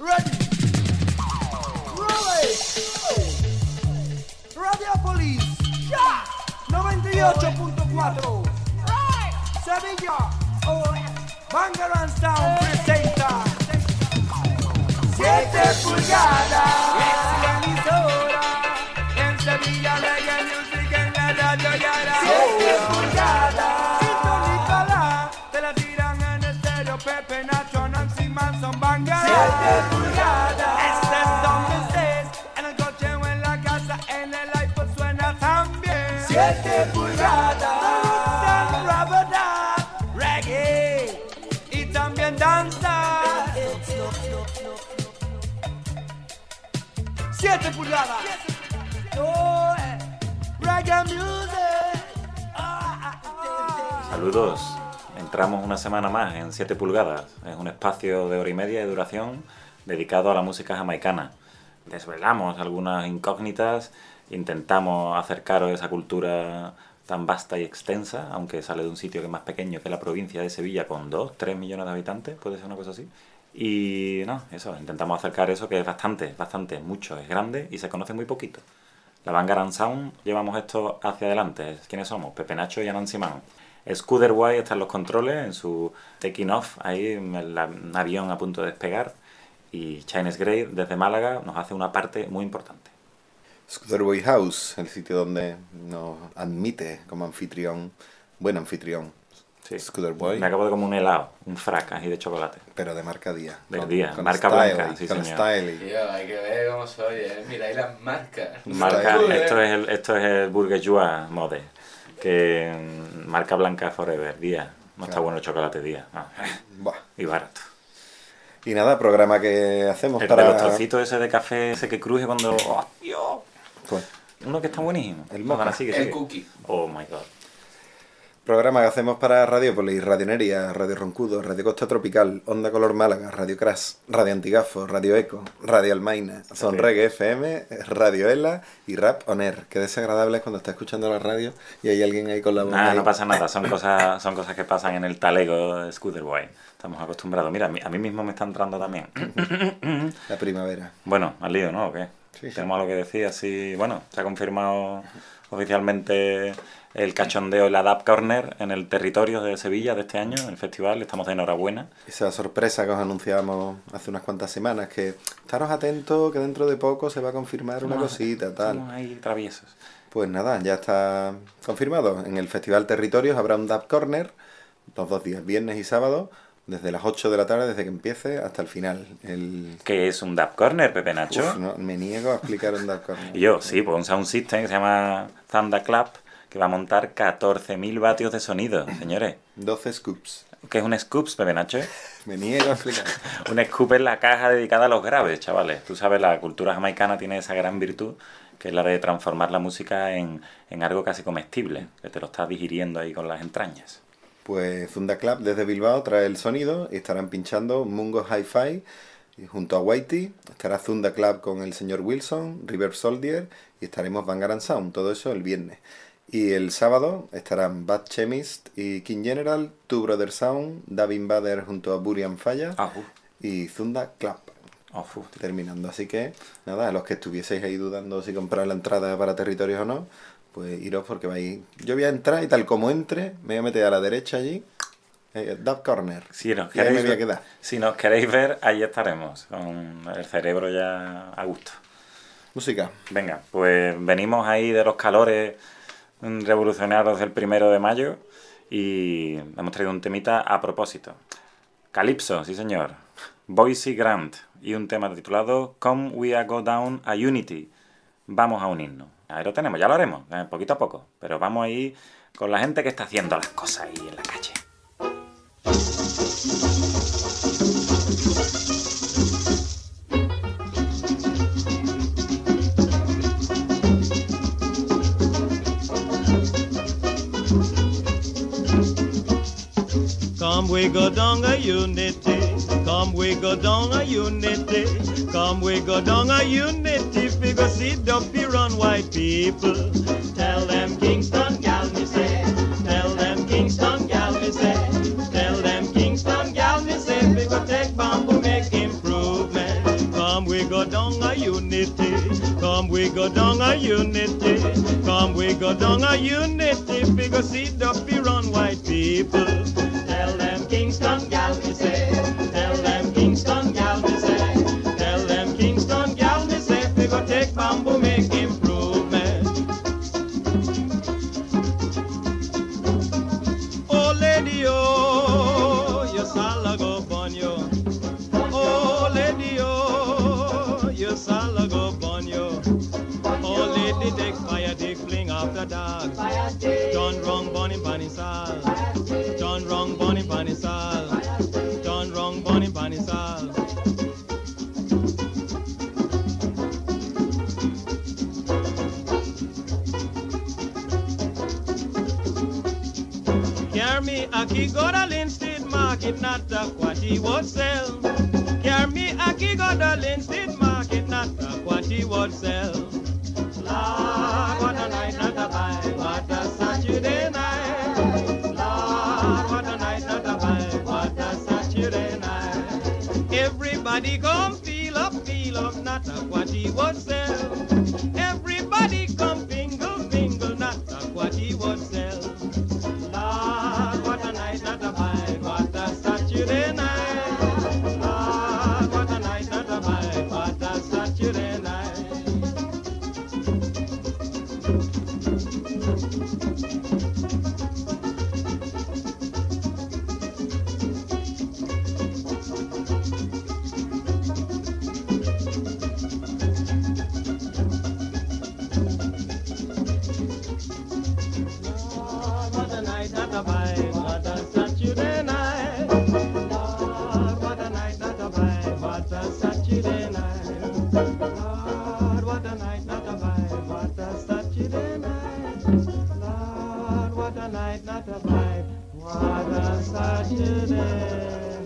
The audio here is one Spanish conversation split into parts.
Ready. Roll it. Radiopolis. Ya. 98.4. Sevilla. Bangarang Sound presenta 7 pulgadas. Es la emisora. En Sevilla Reggae Music en la radio Yara. 7 pulgadas. Sintonízala. Te la tiran en estéreo. Pepe, Nacho, Nancy Manson, Bangarang. 7 pulgadas. Estés donde estés. En el coche o en la casa. En el iPod suena también. 7 pulgadas. Reggae y también danza. 7 pulgadas. Oh, reggae music. Saludos. Entramos una semana más en 7 pulgadas. Es un espacio de hora y media de duración dedicado a la música jamaicana. Desvelamos algunas incógnitas, intentamos acercaros a esa cultura tan vasta y extensa, aunque sale de un sitio que es más pequeño que la provincia de Sevilla, con 2-3 millones de habitantes, puede ser una cosa así. Y no, eso, intentamos acercar eso que es bastante, mucho, es grande y se conoce muy poquito. La Bangarang Sound llevamos esto hacia adelante. ¿Quiénes somos? Pepe, Nacho y Anansi Man. Scooter White está en los controles, en su taking off, ahí en el avión a punto de despegar. Y Chines Grey, desde Málaga, nos hace una parte muy importante. Scooter Boy House, el sitio donde nos admite como anfitrión, buen anfitrión. Sí. Scooter Boy. Me acabo de comer un helado, un fracas y de chocolate. Pero de marca Día. Del Día, con marca style, blanca, sí con señor. style. Tío, hay que ver cómo soy, Mira ahí las marcas. Marca, Joder. esto es el Bourgeois Mode, que marca blanca forever, Día. No está Claro. bueno el chocolate Día. No. Buah. Y barato. Y nada, programa que hacemos El para... de los trocitos ese de café, ese que cruje cuando... ¡Oh, Dios! Pues, Uno que está buenísimo. El moca. Ahora sigue, El sigue. cookie. Oh my god. programa que hacemos para Radiopolis, Radio Neria, Radio Roncudo, Radio Costa Tropical, Onda Color Málaga, Radio Crash, Radio Antigafo, Radio Eco, Radio Almaina, Son Reggae FM, Radio Ela y Rap On Air. Qué desagradable es cuando está escuchando la radio y hay alguien ahí con la voz. No pasa nada, son cosas que pasan en el talego de Scooter Boy. Estamos acostumbrados. Mira, a mí mismo me está entrando también. La primavera. Bueno, al lío, ¿no? ¿O qué? Sí. Tenemos algo que decir, así... Bueno, se ha confirmado oficialmente el cachondeo en la Dub Corner en el territorio de Sevilla de este año, en el festival. Estamos de enhorabuena. Esa sorpresa que os anunciamos hace unas cuantas semanas, que estaros atentos, que dentro de poco se va a confirmar una cosita, tal. Somos ahí traviesos. Pues nada, ya está confirmado. En el Festival Territorios habrá un Dub Corner, los 2 días, viernes y sábado, desde las 8 de la tarde, desde que empiece hasta el final. ¿Qué es un Dub Corner, Pepe Nacho? Uf, no, me niego a explicar un Dub Corner. Y yo, sí, pues un sound system que se llama Thunderclap, que va a montar 14.000 vatios de sonido, señores. 12 scoops. ¿Qué es un scoops, Pepe Nacho? Me niego a explicar. Un scoop es la caja dedicada a los graves, chavales. Tú sabes, la cultura jamaicana tiene esa gran virtud, que es la de transformar la música en algo casi comestible, que te lo estás digiriendo ahí con las entrañas. Pues Thunderclap desde Bilbao trae el sonido y estarán pinchando Mungo Hi-Fi y junto a Whitey. Estará Thunderclap con el señor Wilson, River Soldier y estaremos Bangarang Sound, todo eso el viernes. Y el sábado estarán Bad Chemist y King General, Two Brother Sound, Davin Bader junto a Burian Falla y Thunderclap. Terminando, así que nada, a los que estuvieseis ahí dudando si comprar la entrada para territorios o no, pues iros porque vais. Yo voy a entrar y tal como entre, me voy a meter a la derecha allí, Dub Corner. Si nos y ahí me queréis voy a ver, quedar. si nos queréis ver, ahí estaremos, con el cerebro ya a gusto. Música. Venga, pues venimos ahí de los calores revolucionarios del 1 de mayo y hemos traído un temita a propósito. Calypso, sí señor. Boise Grant y un tema titulado Come We A Go Down a Unity. Vamos a unirnos. Ahí lo tenemos, ya lo haremos, poquito a poco. Pero vamos ahí con la gente que está haciendo las cosas ahí en la calle. Come we go down a unity, come we go down a unity, come we go down a unity, we go sit up here on white people. Tell them Kingston gal me say, tell them Kingston gal me say, tell them Kingston gal me say, we go take bamboo make improvement. we go down a unity. Come we go down a unity. Figure see the run white people. Tell them Kingston gal me say. Tell them Kingston gal me say. Tell them Kingston gal me say. Figure take bamboo make improvement. Oh lady oh, your sala go burn you. Oh lady oh, your sala go burn you. Oh lady take fire, take fling after dark. Turn wrong bunny bunny sal. Turn wrong bunny bunny sal. Turn wrong bunny bunny sal. Carry me aki go to Linstead Market, not a what he would sell. Carry me aki go to Linstead Market, not a what he would sell. Lord, what a night, not a vibe, what a Saturday night. Lord, what a night, not a vibe, what a Saturday night. Everybody come feel up, not a what he would sell. Everybody come bingle, not a what he would sell. Lord, what a night, not a vibe, what a Saturday night. Lord, what a night, not a vibe, what a Saturday night. What a night, not a vibe, what a Saturday night. Lord, what a night, not a vibe, what a Saturday night. Lord, what a night, not a vibe, what a Saturday night. Lord, what a night, not a vibe, what a Saturday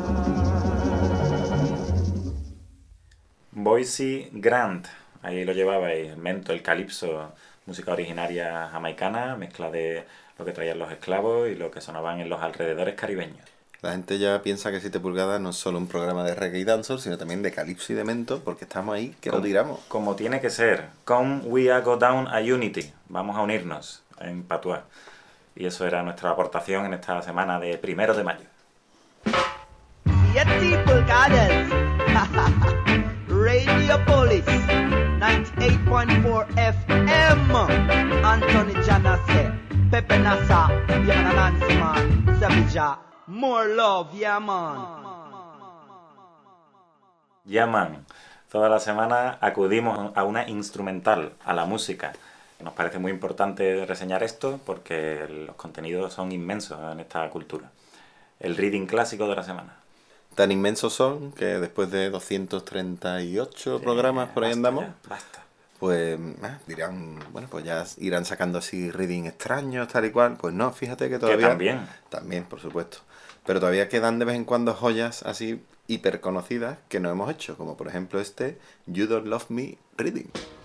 night. Boise Grant, ahí lo llevabais, el mento, el calipso, música originaria jamaicana, mezcla de lo que traían los esclavos y lo que sonaban en los alrededores caribeños. La gente ya piensa que 7 pulgadas no es solo un programa de reggae y dancehall, sino también de calipso y de mento, porque estamos ahí, que lo tiramos. Como tiene que ser. Come we a go down a unity. Vamos a unirnos en patuá. Y eso era nuestra aportación en esta semana de 1 de mayo. 7 pulgadas. Radio Police 98.4 FM. Anthony Janase, Pepe Nasa, Yamana Nancy man, Savija. More love, yeah man. Yeah man. Toda la semana acudimos a una instrumental, a la música. Nos parece muy importante reseñar esto porque los contenidos son inmensos en esta cultura. El reading clásico de la semana. Tan inmensos son que después de 238 programas por ahí basta andamos, ya, basta. pues dirán, bueno, pues ya irán sacando así reading extraños, tal y cual. Pues no, fíjate que todavía... también. También, por supuesto. Pero todavía quedan de vez en cuando joyas así hiper conocidas que no hemos hecho, como por ejemplo este You Don't Love Me Reading.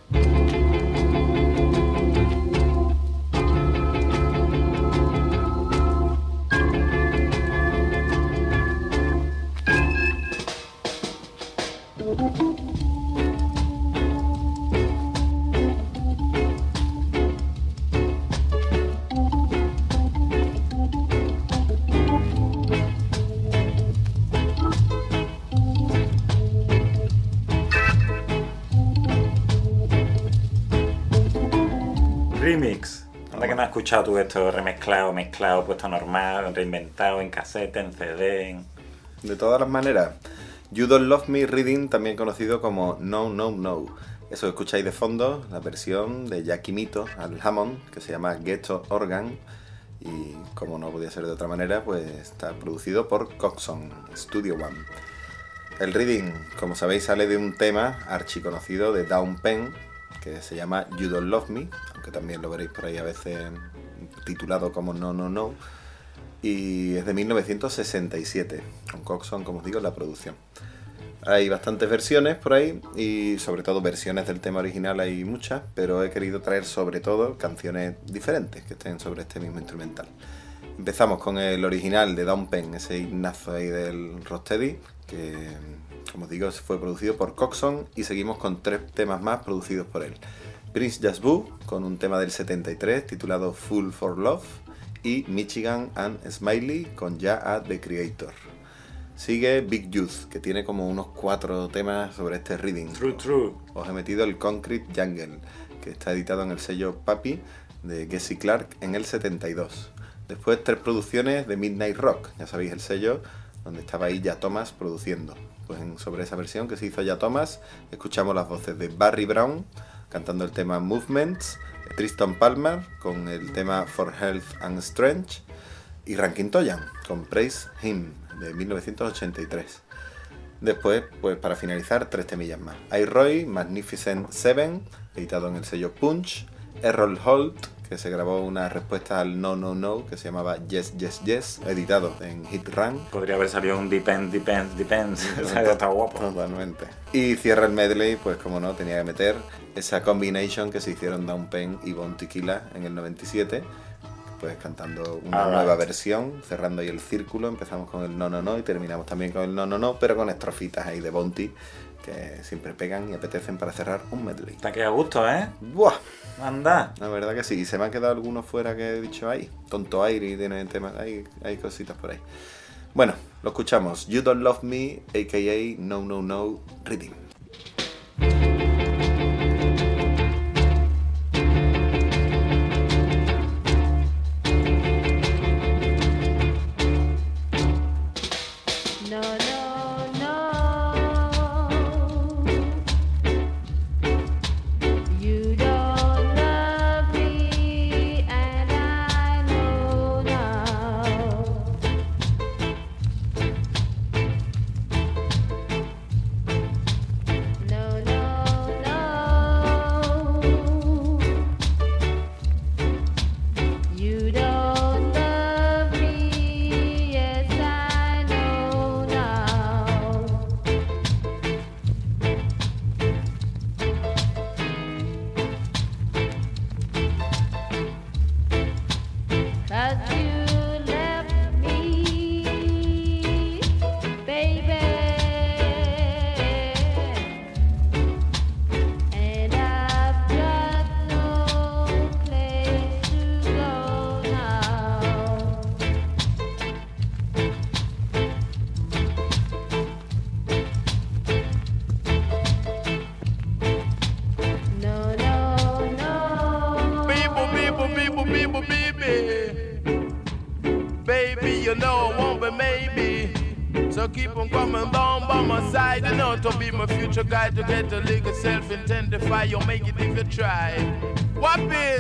Remix. Anda que no has escuchado tú esto remezclado, mezclado, puesto normal, reinventado en cassette, en CD, De todas las maneras, You Don't Love Me Reading, también conocido como No, No, No. Eso que escucháis de fondo, la versión de Jackie Mito al Hammond, que se llama Ghetto Organ. Y como no podía ser de otra manera, pues está producido por Coxon Studio One. El reading, como sabéis, sale de un tema archiconocido de Dawn Penn, que se llama You Don't Love Me, aunque también lo veréis por ahí a veces titulado como No, No, No. Y es de 1967, con Coxon, como os digo, en la producción. Hay bastantes versiones por ahí, y sobre todo versiones del tema original hay muchas, pero he querido traer sobre todo canciones diferentes que estén sobre este mismo instrumental. Empezamos con el original de Dawn Penn, ese himnazo ahí del Rocksteady, que Como os digo, fue producido por Coxon y seguimos con 3 temas más producidos por él. Prince Jasbu con un tema del 73 titulado Fool for Love y Michigan and Smiley con Ya a The Creator. Sigue Big Youth, que tiene como unos 4 temas sobre este reading. True. Os he metido el Concrete Jungle, que está editado en el sello Papi de Jesse Clark en el 72. Después 3 producciones de Midnight Rock, ya sabéis el sello donde estaba ahí Ya Thomas produciendo. Pues sobre esa versión que se hizo Ya Thomas, escuchamos las voces de Barry Brown cantando el tema Movements, Tristan Palmer con el tema For Health and Strength y Rankin Toyan con Praise Him de 1983. Después, pues para finalizar, 3 temillas más. iRoy, Magnificent Seven, editado en el sello Punch. Errol Holt, que se grabó una respuesta al No No No, que se llamaba Yes Yes Yes, editado en Hit Run. Podría haber salido un Depends. Está guapo. Totalmente. Y cierra el medley, pues como no, tenía que meter esa combination que se hicieron Down Pen y Bone Tequila en el 97, pues cantando una nueva versión, cerrando ahí el círculo. Empezamos con el No No No y terminamos también con el No No No, pero con estrofitas ahí de Bounty que siempre pegan y apetecen para cerrar un medley. Te queda a gusto, ¿eh? ¡Buah! Anda. La verdad que sí, y se me han quedado algunos fuera que he dicho ahí. Tonto Aire tiene temas, hay cositas por ahí. Bueno, lo escuchamos. You Don't Love Me, a.k.a. No No No, Rhythm. Guide to get a little self-intendify, you'll make it if you try. Whop it!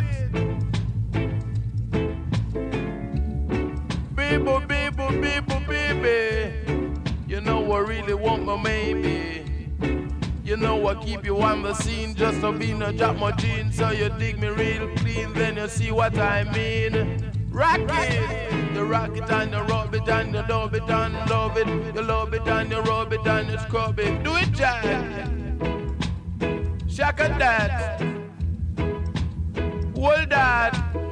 Baby. You know I really want my maybe. You know I keep you on the scene just to be no drop my jeans. So you dig me real clean, then you see what I mean. Rock it! You rock it and you rub it and you love it and love it. You love it and you rub it and you scrub it. Do it, Jack! Shaka that! Hold that!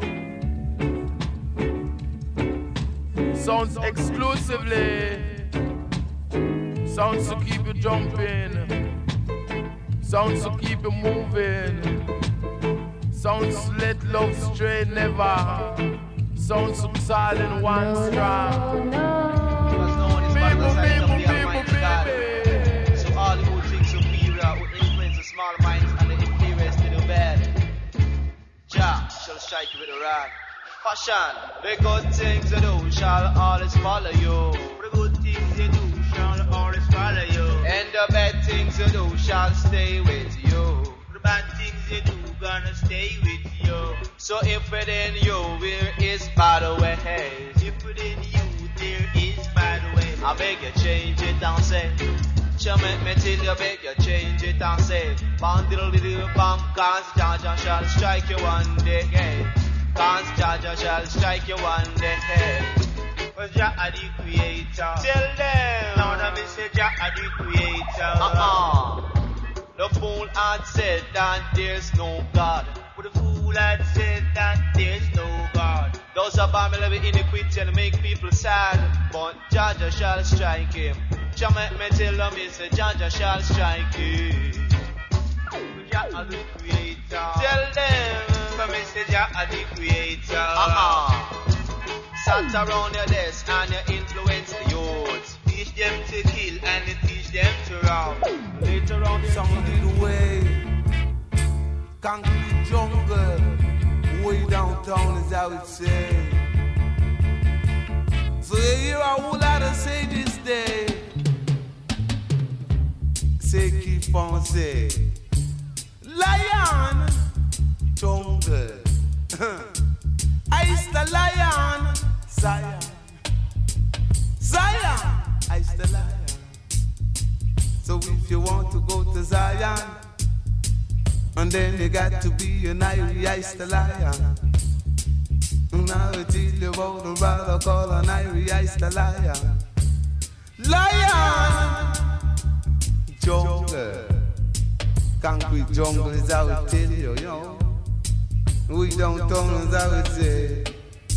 Sounds exclusively. Sounds to keep you jumping. Sounds to keep you moving. Sounds let love stray never. Sounds so silent, one strong. Because no one is by the side of the Almighty God. So all who think superior will influence the small minds and the inferiors to do bad. Jah shall strike you with a rod. Fashion, the good things you do shall always follow you. The good things you do shall always follow you. And the bad things you do shall stay with you. The bad things you do gonna stay with you. So if within you there is bad ways, if within you there is bad ways, I beg you change it and say, you make me till you beg you change it and say, bandle little bam, cause Jaja shall strike you one day, cause Jaja shall strike you one day. Cause Jah are the creator. Tell them. Now that me say Jah are the creator. The fool had said that there's no God. But the fool had said that there's no God. Those are family with iniquity and make people sad. But Jah shall strike him Jah make me tell them, me say Jah shall strike it. Jah are the creator. Tell them, so me say Jah are the creator. Sat around your desk and you influence the youths. Teach them to kill and you teach them to rob. Later on, Sounded way, concrete jungle, way downtown is how it say. So you hear a whole lot of say this day. Say keep on say, lion, jungle. I's the lion, Zion. Zion, I's the lion. So if you want to go to Zion, and then you got to be an I's the lion. Now I tell you about a brother called an I's the lion. Lion, jungle, concrete jungle is how it tell you, you know. We don't tell us how it say.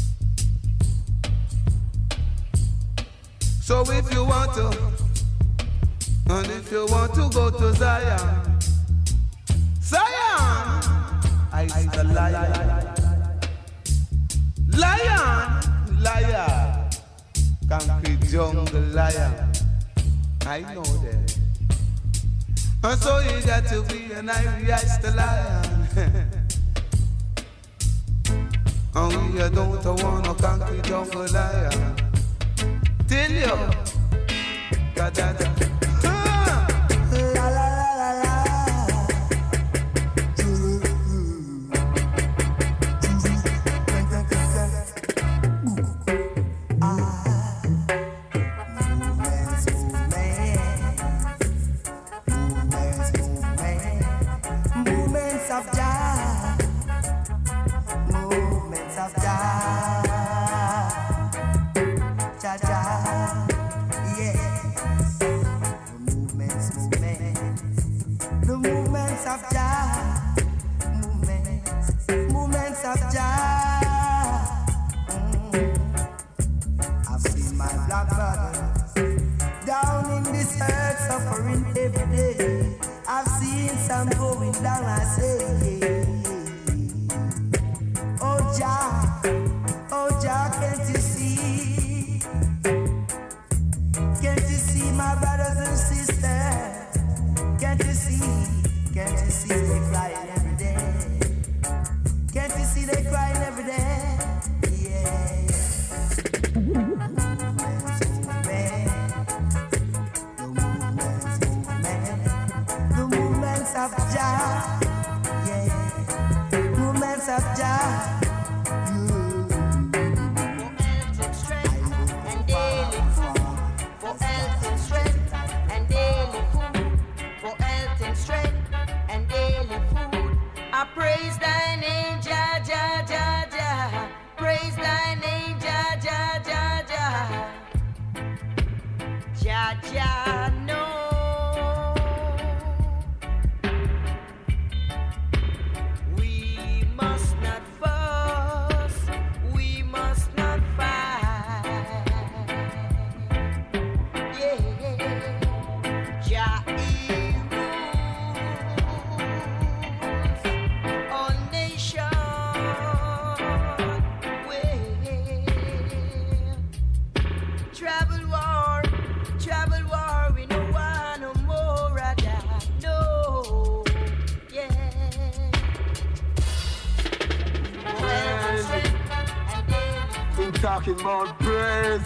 So if you want to, and if you want to go to Zion, Zion, I's the lion. Lion, lion, concrete jungle lion. I know that. And so you got to be an I's the lion. And we don't want no concrete jungle lion. Tell you, da-da-da. Talking about praise,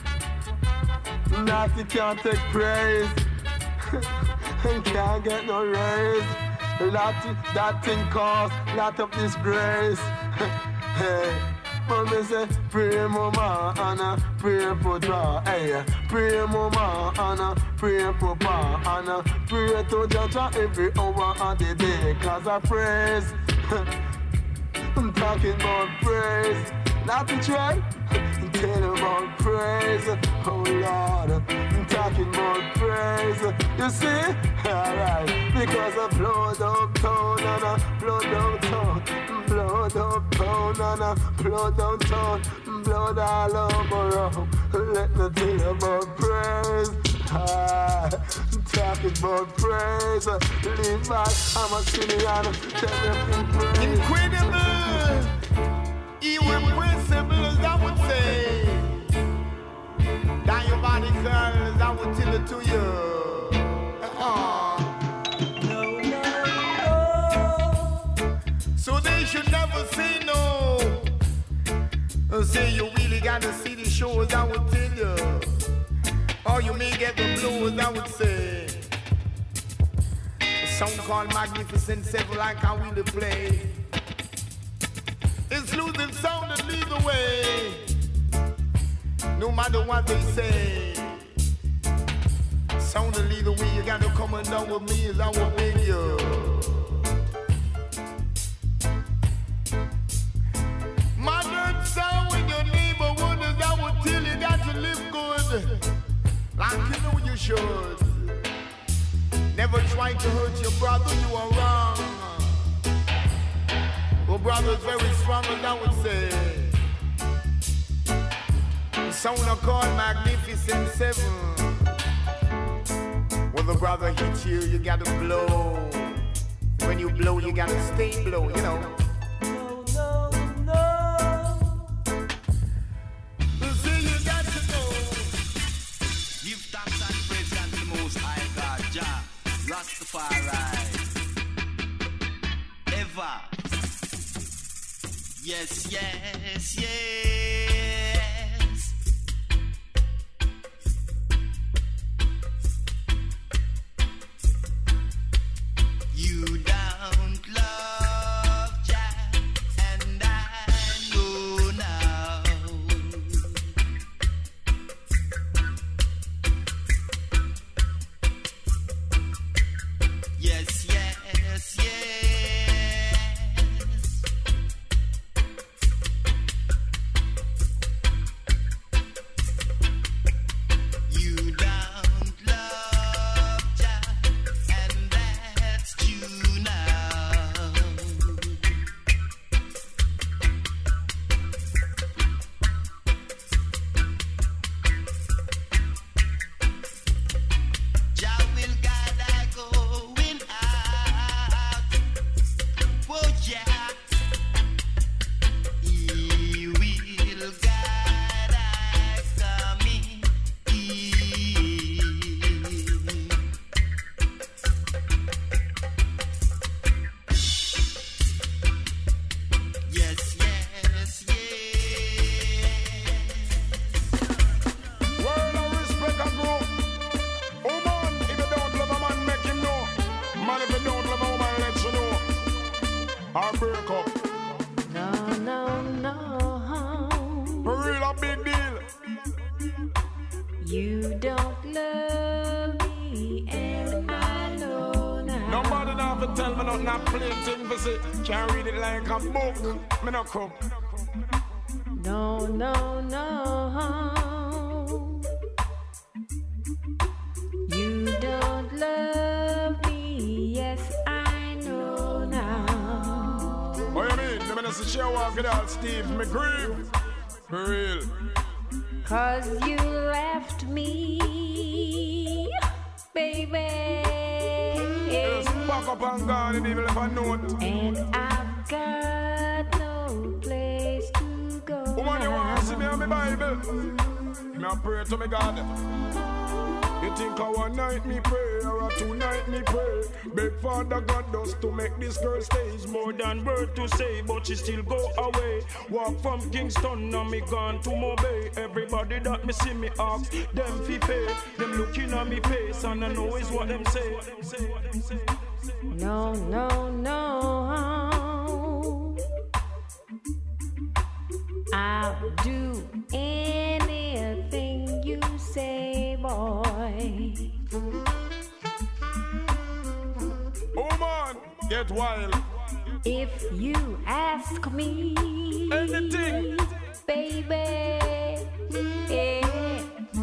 nasty can't take praise, and can't get no raise. That thing cause lot of disgrace. Hey, mommy say pray mama and pray for draw. Hey, pray mama and pray for pa and pray to Jah every hour of the day. 'Cause I praise. I'm talking about praise, not to try. Tell about praise, oh Lord. I'm talking about praise. You see, alright, because I blood uptown and I blood downtown, blood uptown and I blood downtown, blood all over. Let me tell you about praise. Talking about praise, leave back, I'm a Syrian, praise. Incredible, irrepressible, I would say. Diabolical, I would tell it to you. So they should never say no. Say you really gotta see the shows, I would tell you. Or you may get the blues, I would say. A song called Magnificent Seven, like how we play. It's losing sound and lead the way. No matter what they say. Sound and lead the way. You gotta come on down with me as I will beg you. Modern sound with your neighborhood is I would tell you got to live good. Like you know you should. Never try to hurt your brother, you are wrong. Your brother's very strong as I would say. The sound are called Magnificent Seven. When the brother hits you, you gotta blow. When you blow, you gotta stay blow, you know. Rastafari ever. Yes, yes, yes. You don't love Jah, and I know now. Yes, yes, yes. You don't love Jah, and that's true now. Jah will guide I going out. Oh yeah. He will guide I coming in. Yes, yes, yes. Word of respect and grow. Oh man, if you don't love a man, make him know. Man, if you don't love a woman, let you know. Or break up. No, no, no. For real, a big deal. You don't love me, and I know now. Nobody now have to tell me nothing, not plain thing for say. Can't read it like a book. Me no come. No, no, no. You don't love me, yes, I know now. What you mean? The minister share walk it out, Steve. Me grieve. For real. 'Cause you left me, baby. Just back up and gone and even if I know it. And I've got no place to go. Woman, you want to see me on my Bible? Me a pray to me God. You think a one night me pray or a two night me pray? Beg Father God does to make this girl stay. It's more than word to say, but she still go away. Walk from Kingston, now me gone to Mobay. Everybody that me see me ask, them fi pay. Them looking at me face and I know is what them say. No, no, no. I'll do anything you say, boy. Oh man, get wild. If you ask me, anything, baby, yeah,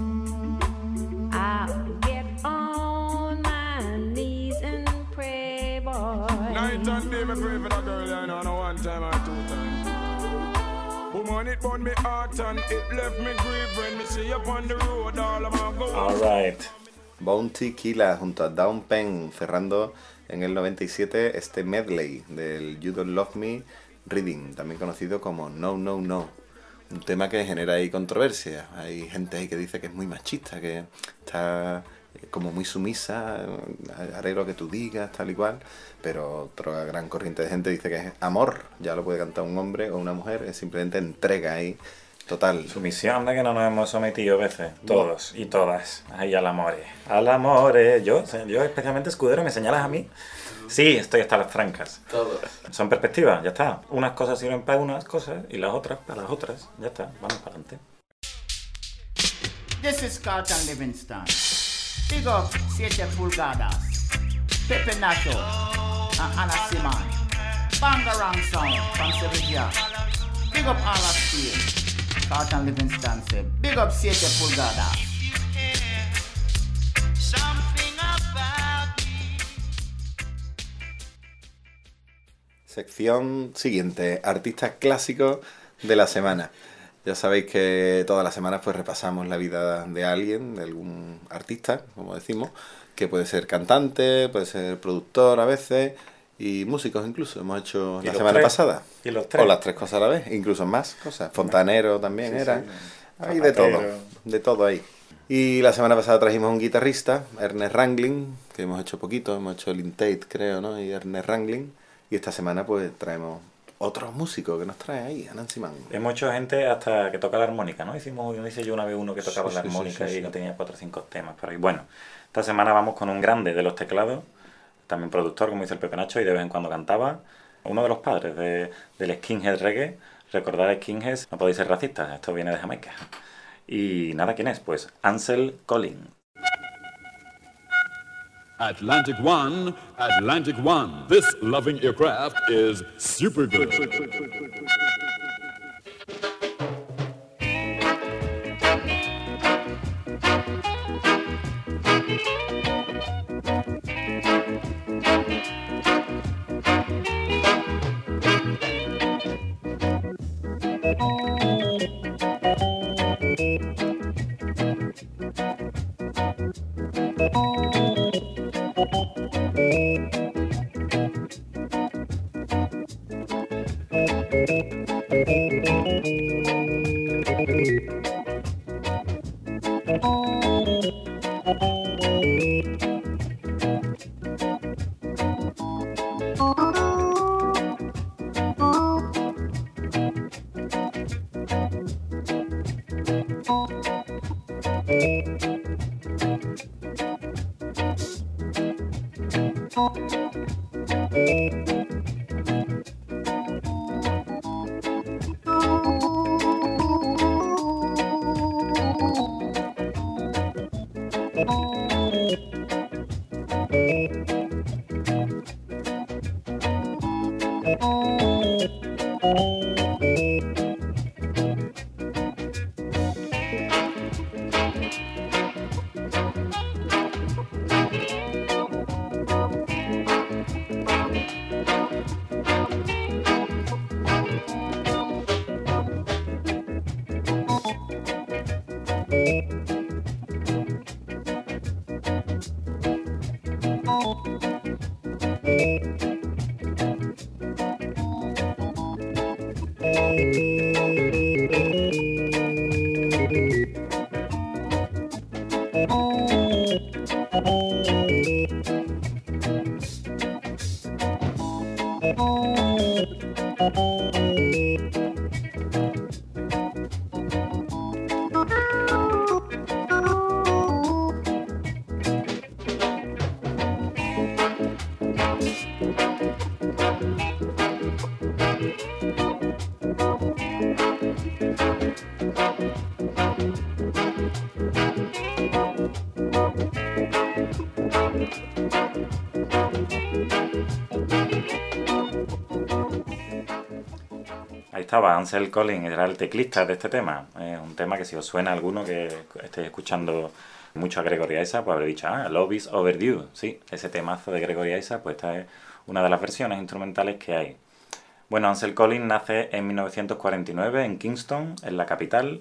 I'll get on my knees and pray, boy. Night and day me pray for that girl, I know, no one time or two times. Woman, it burn me heart and it left me grieve when me see you on the road. All of my go. All right. Bounty Killa junto a Down Pen, cerrando en el 97 este medley del You Don't Love Me Reading, también conocido como No No No. Un tema que genera ahí controversia. Hay gente ahí que dice que es muy machista, que está como muy sumisa, haré lo que tú digas, tal y cual, pero otra gran corriente de gente dice que es amor, ya lo puede cantar un hombre o una mujer, es simplemente entrega ahí, total. Sumisión de que no nos hemos sometido a veces, todos y todas, ahí al amore. Al amore, yo especialmente Escudero, ¿me señalas a mí? Sí, estoy hasta las trancas. Todos. Son perspectivas, ya está. Unas cosas sirven para unas cosas y las otras para las otras, ya está, vamos para adelante. This is Carlton Livingston. Big up 7 pulgadas, Pepe Nacho, and Anna Simon. Bangarang Sound from Sevilla. Big up all of Spain. Carlton Livingston say, big up 7 pulgadas. Sección siguiente, artistas clásicos de la semana. Ya sabéis que todas las semanas pues repasamos la vida de alguien, de algún artista, como decimos, que puede ser cantante, puede ser productor a veces, y músicos incluso. Hemos hecho la semana pasada. Y los tres. O las 3 cosas a la vez, incluso más cosas. Fontanero también Sí, era. sí. Hay de todo ahí. Y la semana pasada trajimos un guitarrista, Ernest Ranglin, que hemos hecho poquito, hemos hecho Lynn Tate, creo, ¿no? Y Ernest Ranglin. Y esta semana pues traemos otros músicos que nos trae ahí, a Nancy Mann. Hemos hecho gente hice yo una vez uno que tocaba la armónica y no tenía 4 o 5 temas por ahí. Bueno, esta semana vamos con un grande de los teclados, también productor, como dice el Pepe Nacho, y de vez en cuando cantaba. Uno de los padres del skinhead reggae. Recordad, skinheads, no podéis ser racistas, esto viene de Jamaica. Y nada, ¿quién es? Pues Ansel Collins. Atlantic One, this loving aircraft is super good. Estaba Ansel Collins, era el teclista de este tema. Es un tema que si os suena a alguno que estéis escuchando mucho a Gregory Isaac, pues habréis dicho, Love is Overdue. Sí, ese temazo de Gregory Isaac, pues esta es una de las versiones instrumentales que hay. Bueno, Ansel Collins nace en 1949 en Kingston, en la capital,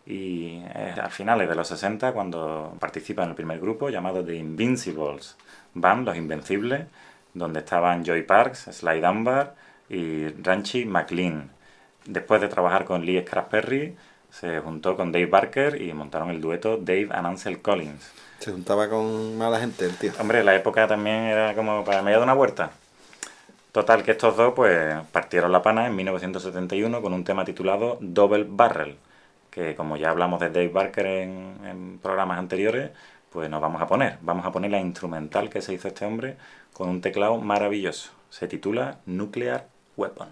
y es a finales de los 60 cuando participa en el primer grupo llamado The Invincibles Band, Los Invencibles, donde estaban Joy Parks, Sly Dunbar y Ranchi McLean. Después de trabajar con Lee Scratch Perry, se juntó con Dave Barker y montaron el dueto Dave and Ansel Collins. Se juntaba con mala gente el tío. Hombre, la época también era como para medio de una huerta. Total, que estos dos pues partieron la pana en 1971 con un tema titulado Double Barrel, que como ya hablamos de Dave Barker en programas anteriores, pues nos vamos a poner la instrumental que se hizo este hombre con un teclado maravilloso. Se titula Nuclear Weapon.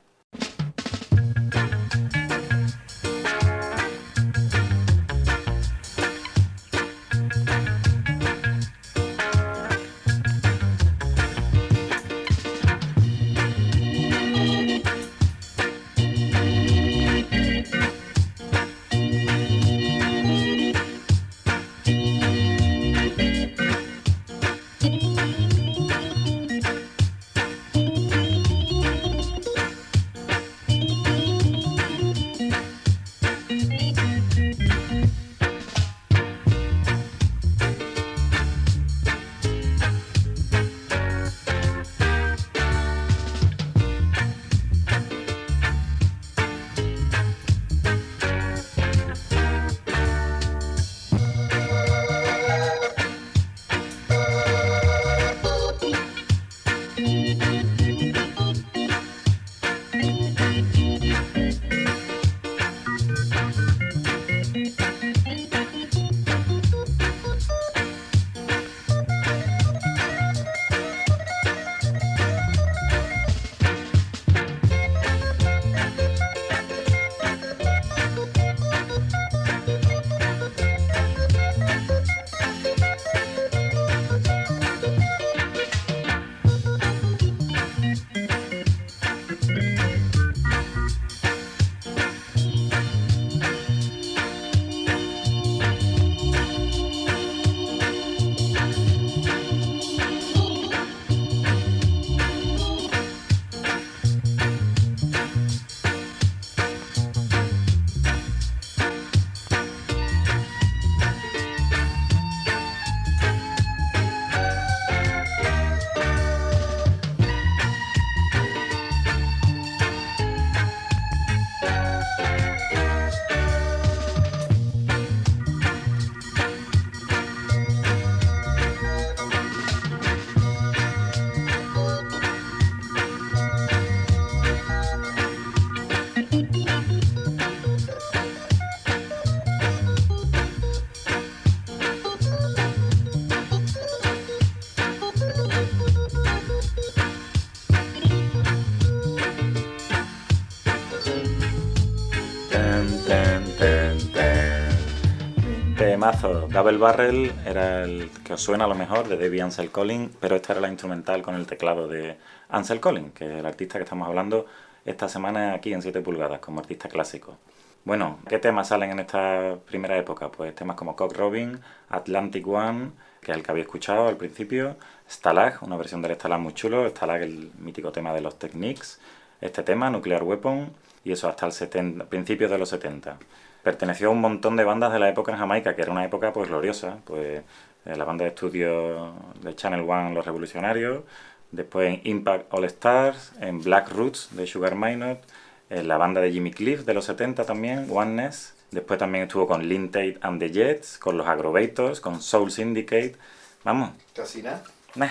Temazo. Double Barrel era el que os suena a lo mejor de Dave y Ansel Collins, pero esta era la instrumental con el teclado de Ansel Collins, que es el artista que estamos hablando esta semana aquí en 7 pulgadas como artista clásico. Bueno, ¿qué temas salen en esta primera época? Pues temas como Cock Robin, Atlantic One, que es el que había escuchado al principio, Stalag, una versión del Stalag muy chulo, Stalag el mítico tema de los Techniques, este tema, Nuclear Weapon, y eso hasta el principios de los 70. Perteneció a un montón de bandas de la época en Jamaica, que era una época pues gloriosa, pues la banda de estudio de Channel One, Los Revolucionarios, después en Impact All Stars, en Black Roots de Sugar Minott, en la banda de Jimmy Cliff de los 70 también, Oneness, después también estuvo con Lynn Tate and the Jets, con los Aggrovators, con Soul Syndicate, vamos. Casi nada.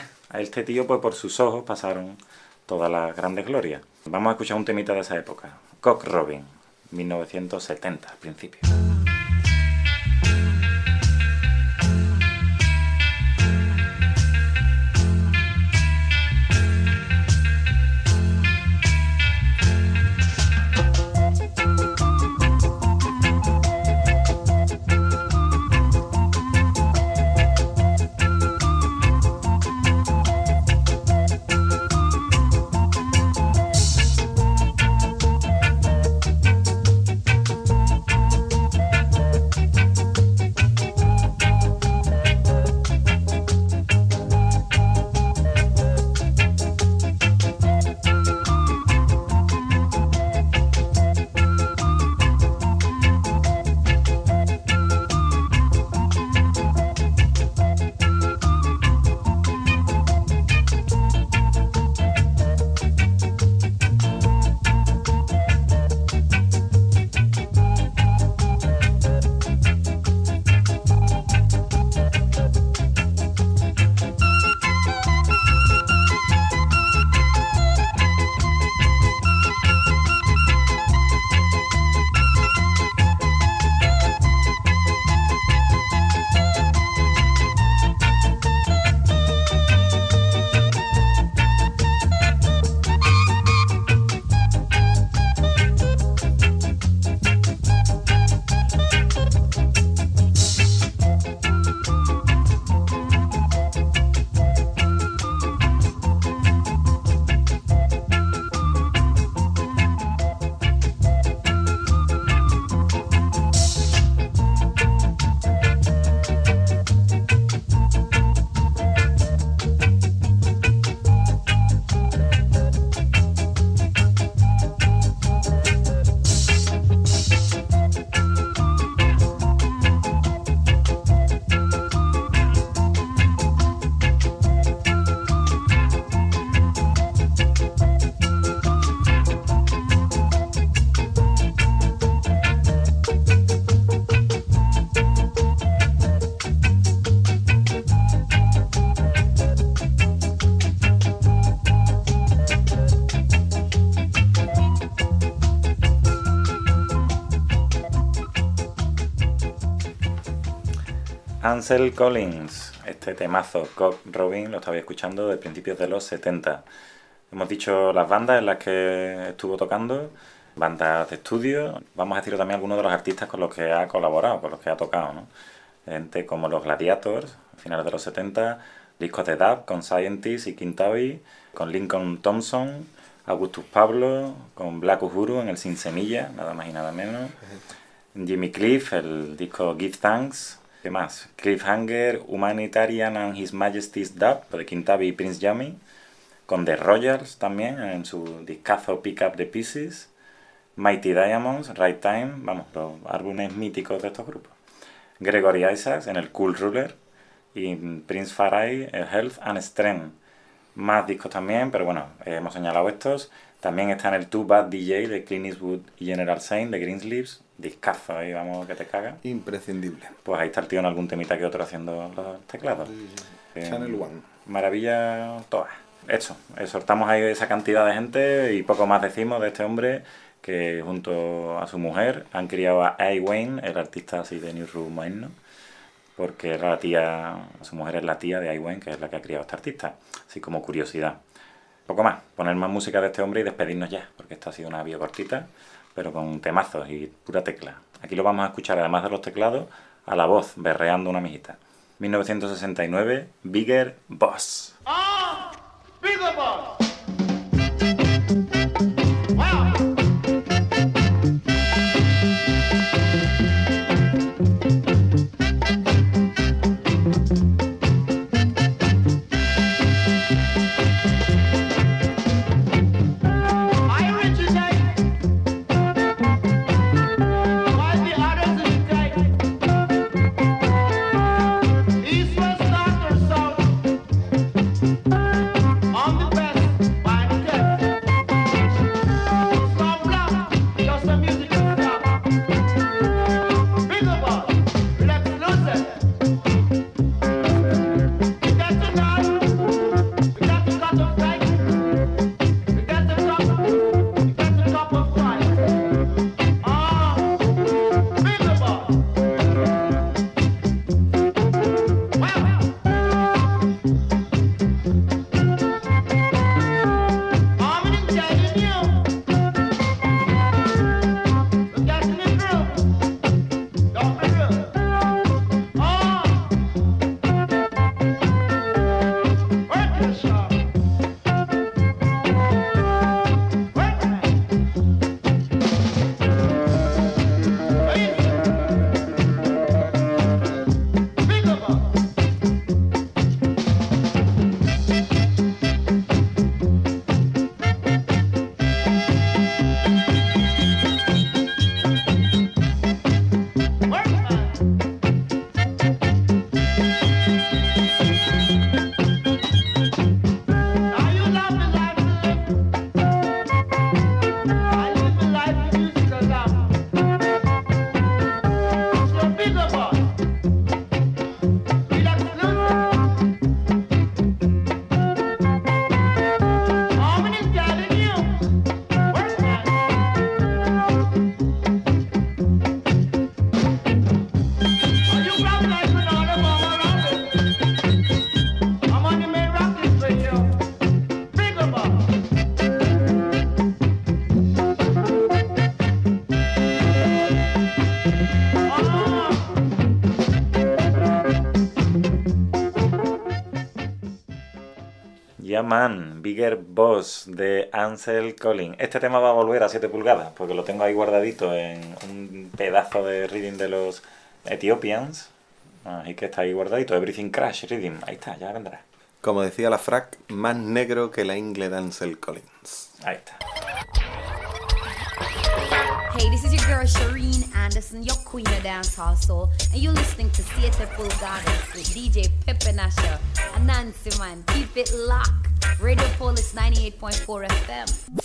A este tío pues por sus ojos pasaron todas las grandes glorias. Vamos a escuchar un temita de esa época, Cock Robin, 1970 al principio. Ansel Collins, este temazo, Cock Robin, lo estaba escuchando de principios de los 70. Hemos dicho las bandas en las que estuvo tocando, bandas de estudio. Vamos a decir también algunos de los artistas con los que ha colaborado, con los que ha tocado, ¿no? Gente como los Gladiators, a finales de los 70, discos de dub con Scientist y Kintabi, con Lincoln Thompson, Augustus Pablo, con Black Uhuru en el Sin Semilla, nada más y nada menos. Jimmy Cliff, el disco Give Thanks. ¿Qué más? Cliffhanger, Humanitarian and His Majesty's Dub, de Kintabi y Prince Yami. Con The Royals también, en su discazo Pick Up the Pieces. Mighty Diamonds, Right Time, vamos, los álbumes míticos de estos grupos. Gregory Isaacs en el Cool Ruler. Y Prince Farai, el Health and Strength. Más discos también, pero bueno, hemos señalado estos. También está en el Too Bad DJ de Clint Eastwood y General Saint de Greensleeves. Discazo ahí, vamos, que te caga. Imprescindible. Pues ahí está el tío en algún temita que otro haciendo los teclados. Channel One. Maravilla todas. Eso, exhortamos ahí esa cantidad de gente y poco más decimos de este hombre que junto a su mujer han criado a Ai Wayne, el artista así de New Room Wayne, ¿no? Porque era la tía, su mujer es la tía de Ai Wayne, que es la que ha criado a este artista, así como curiosidad. Poco más, poner más música de este hombre y despedirnos ya, porque esta ha sido una bio cortita, pero con temazos y pura tecla. Aquí lo vamos a escuchar, además de los teclados, a la voz, berreando una mijita. 1969, Bigger Boss. Ah, Bigger Boss. Wow. Yeah Man, Bigger Boss de Ansel Collins. Este tema va a volver a 7 pulgadas porque lo tengo ahí guardadito en un pedazo de reading de los Ethiopians. Así que está ahí guardadito. Everything Crash Reading. Ahí está, ya vendrá. Como decía la frac, más negro que la ingle de Ansel Collins. Ahí está. Hey, this is your girl Shireen Anderson, your queen of dancehall soul, and you're listening to 7 Pulgadas with DJ Pepe Nasha and Nancy Man. Keep it locked. Radio Polis 98.4 FM.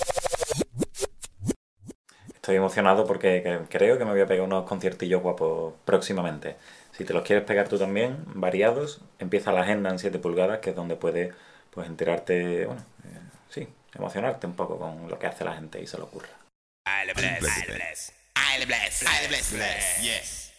Estoy emocionado porque creo que me voy a pegar unos conciertillos guapos próximamente. Si te los quieres pegar tú también, variados, empieza la agenda en 7 pulgadas, que es donde puedes pues, enterarte, bueno, sí, emocionarte un poco con lo que hace la gente y se le ocurra. I bless, I bless, I bless, I bless, bless, yes.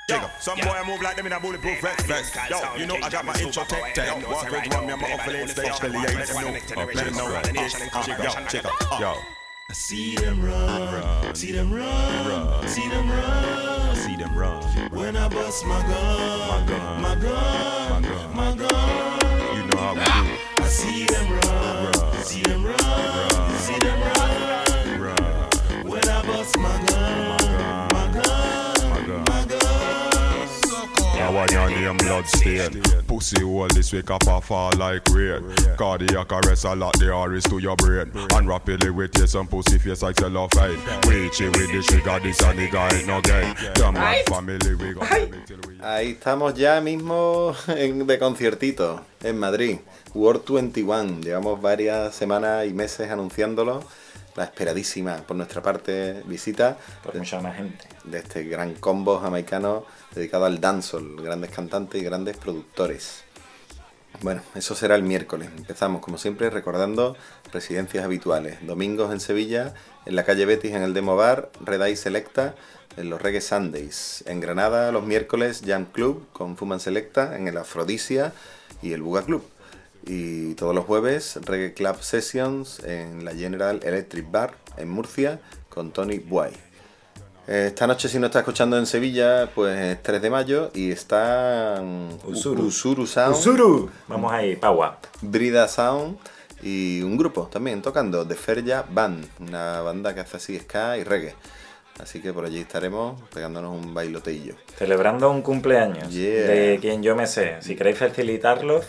Some boy move like them in a bulletproof vest. Yo, you know I got my intro tech. Walk with one, me and my affiliates, they affiliate. Let them know. Yo, check out. Yo. I see them run, see them run, see them run, see them run. When I bust my gun, my gun, my gun. You know how we do. I see them run, see them run, see them run. When I bust my gun, my gun, my gun. Now I your name blood stain. Pussy hole this week up a fall like rain. Cardiac arrest a lot the R's to your brain. And rapidly with you some pussy face like cellophane. Reach it with the sugar, this and the guy ain't no game. Come on family, we gon' make till we... Ahí estamos ya mismo de conciertito en Madrid. World 21. Llevamos varias semanas y meses anunciándolo. La esperadísima por nuestra parte visita por mucha más gente de este gran combo jamaicano dedicado al dancehall, grandes cantantes y grandes productores. Bueno, eso será el miércoles. Empezamos como siempre recordando residencias habituales. Domingos en Sevilla, en la calle Betis en el Demo Bar, Red Eye Selecta en los Reggae Sundays. En Granada los miércoles Jam Club con Fuman Selecta en el Afrodisia y el Buga Club. Y todos los jueves Reggae Club Sessions en la General Electric Bar en Murcia con Tony Buay. Esta noche, si no está escuchando en Sevilla, pues es 3 de mayo y está Usuru Sound. Usuru. Vamos ahí, Paua. Brida Sound y un grupo también tocando, The Ferja Band, una banda que hace así ska y reggae. Así que por allí estaremos pegándonos un bailoteillo. Celebrando un cumpleaños de quien yo me sé. Si queréis facilitartados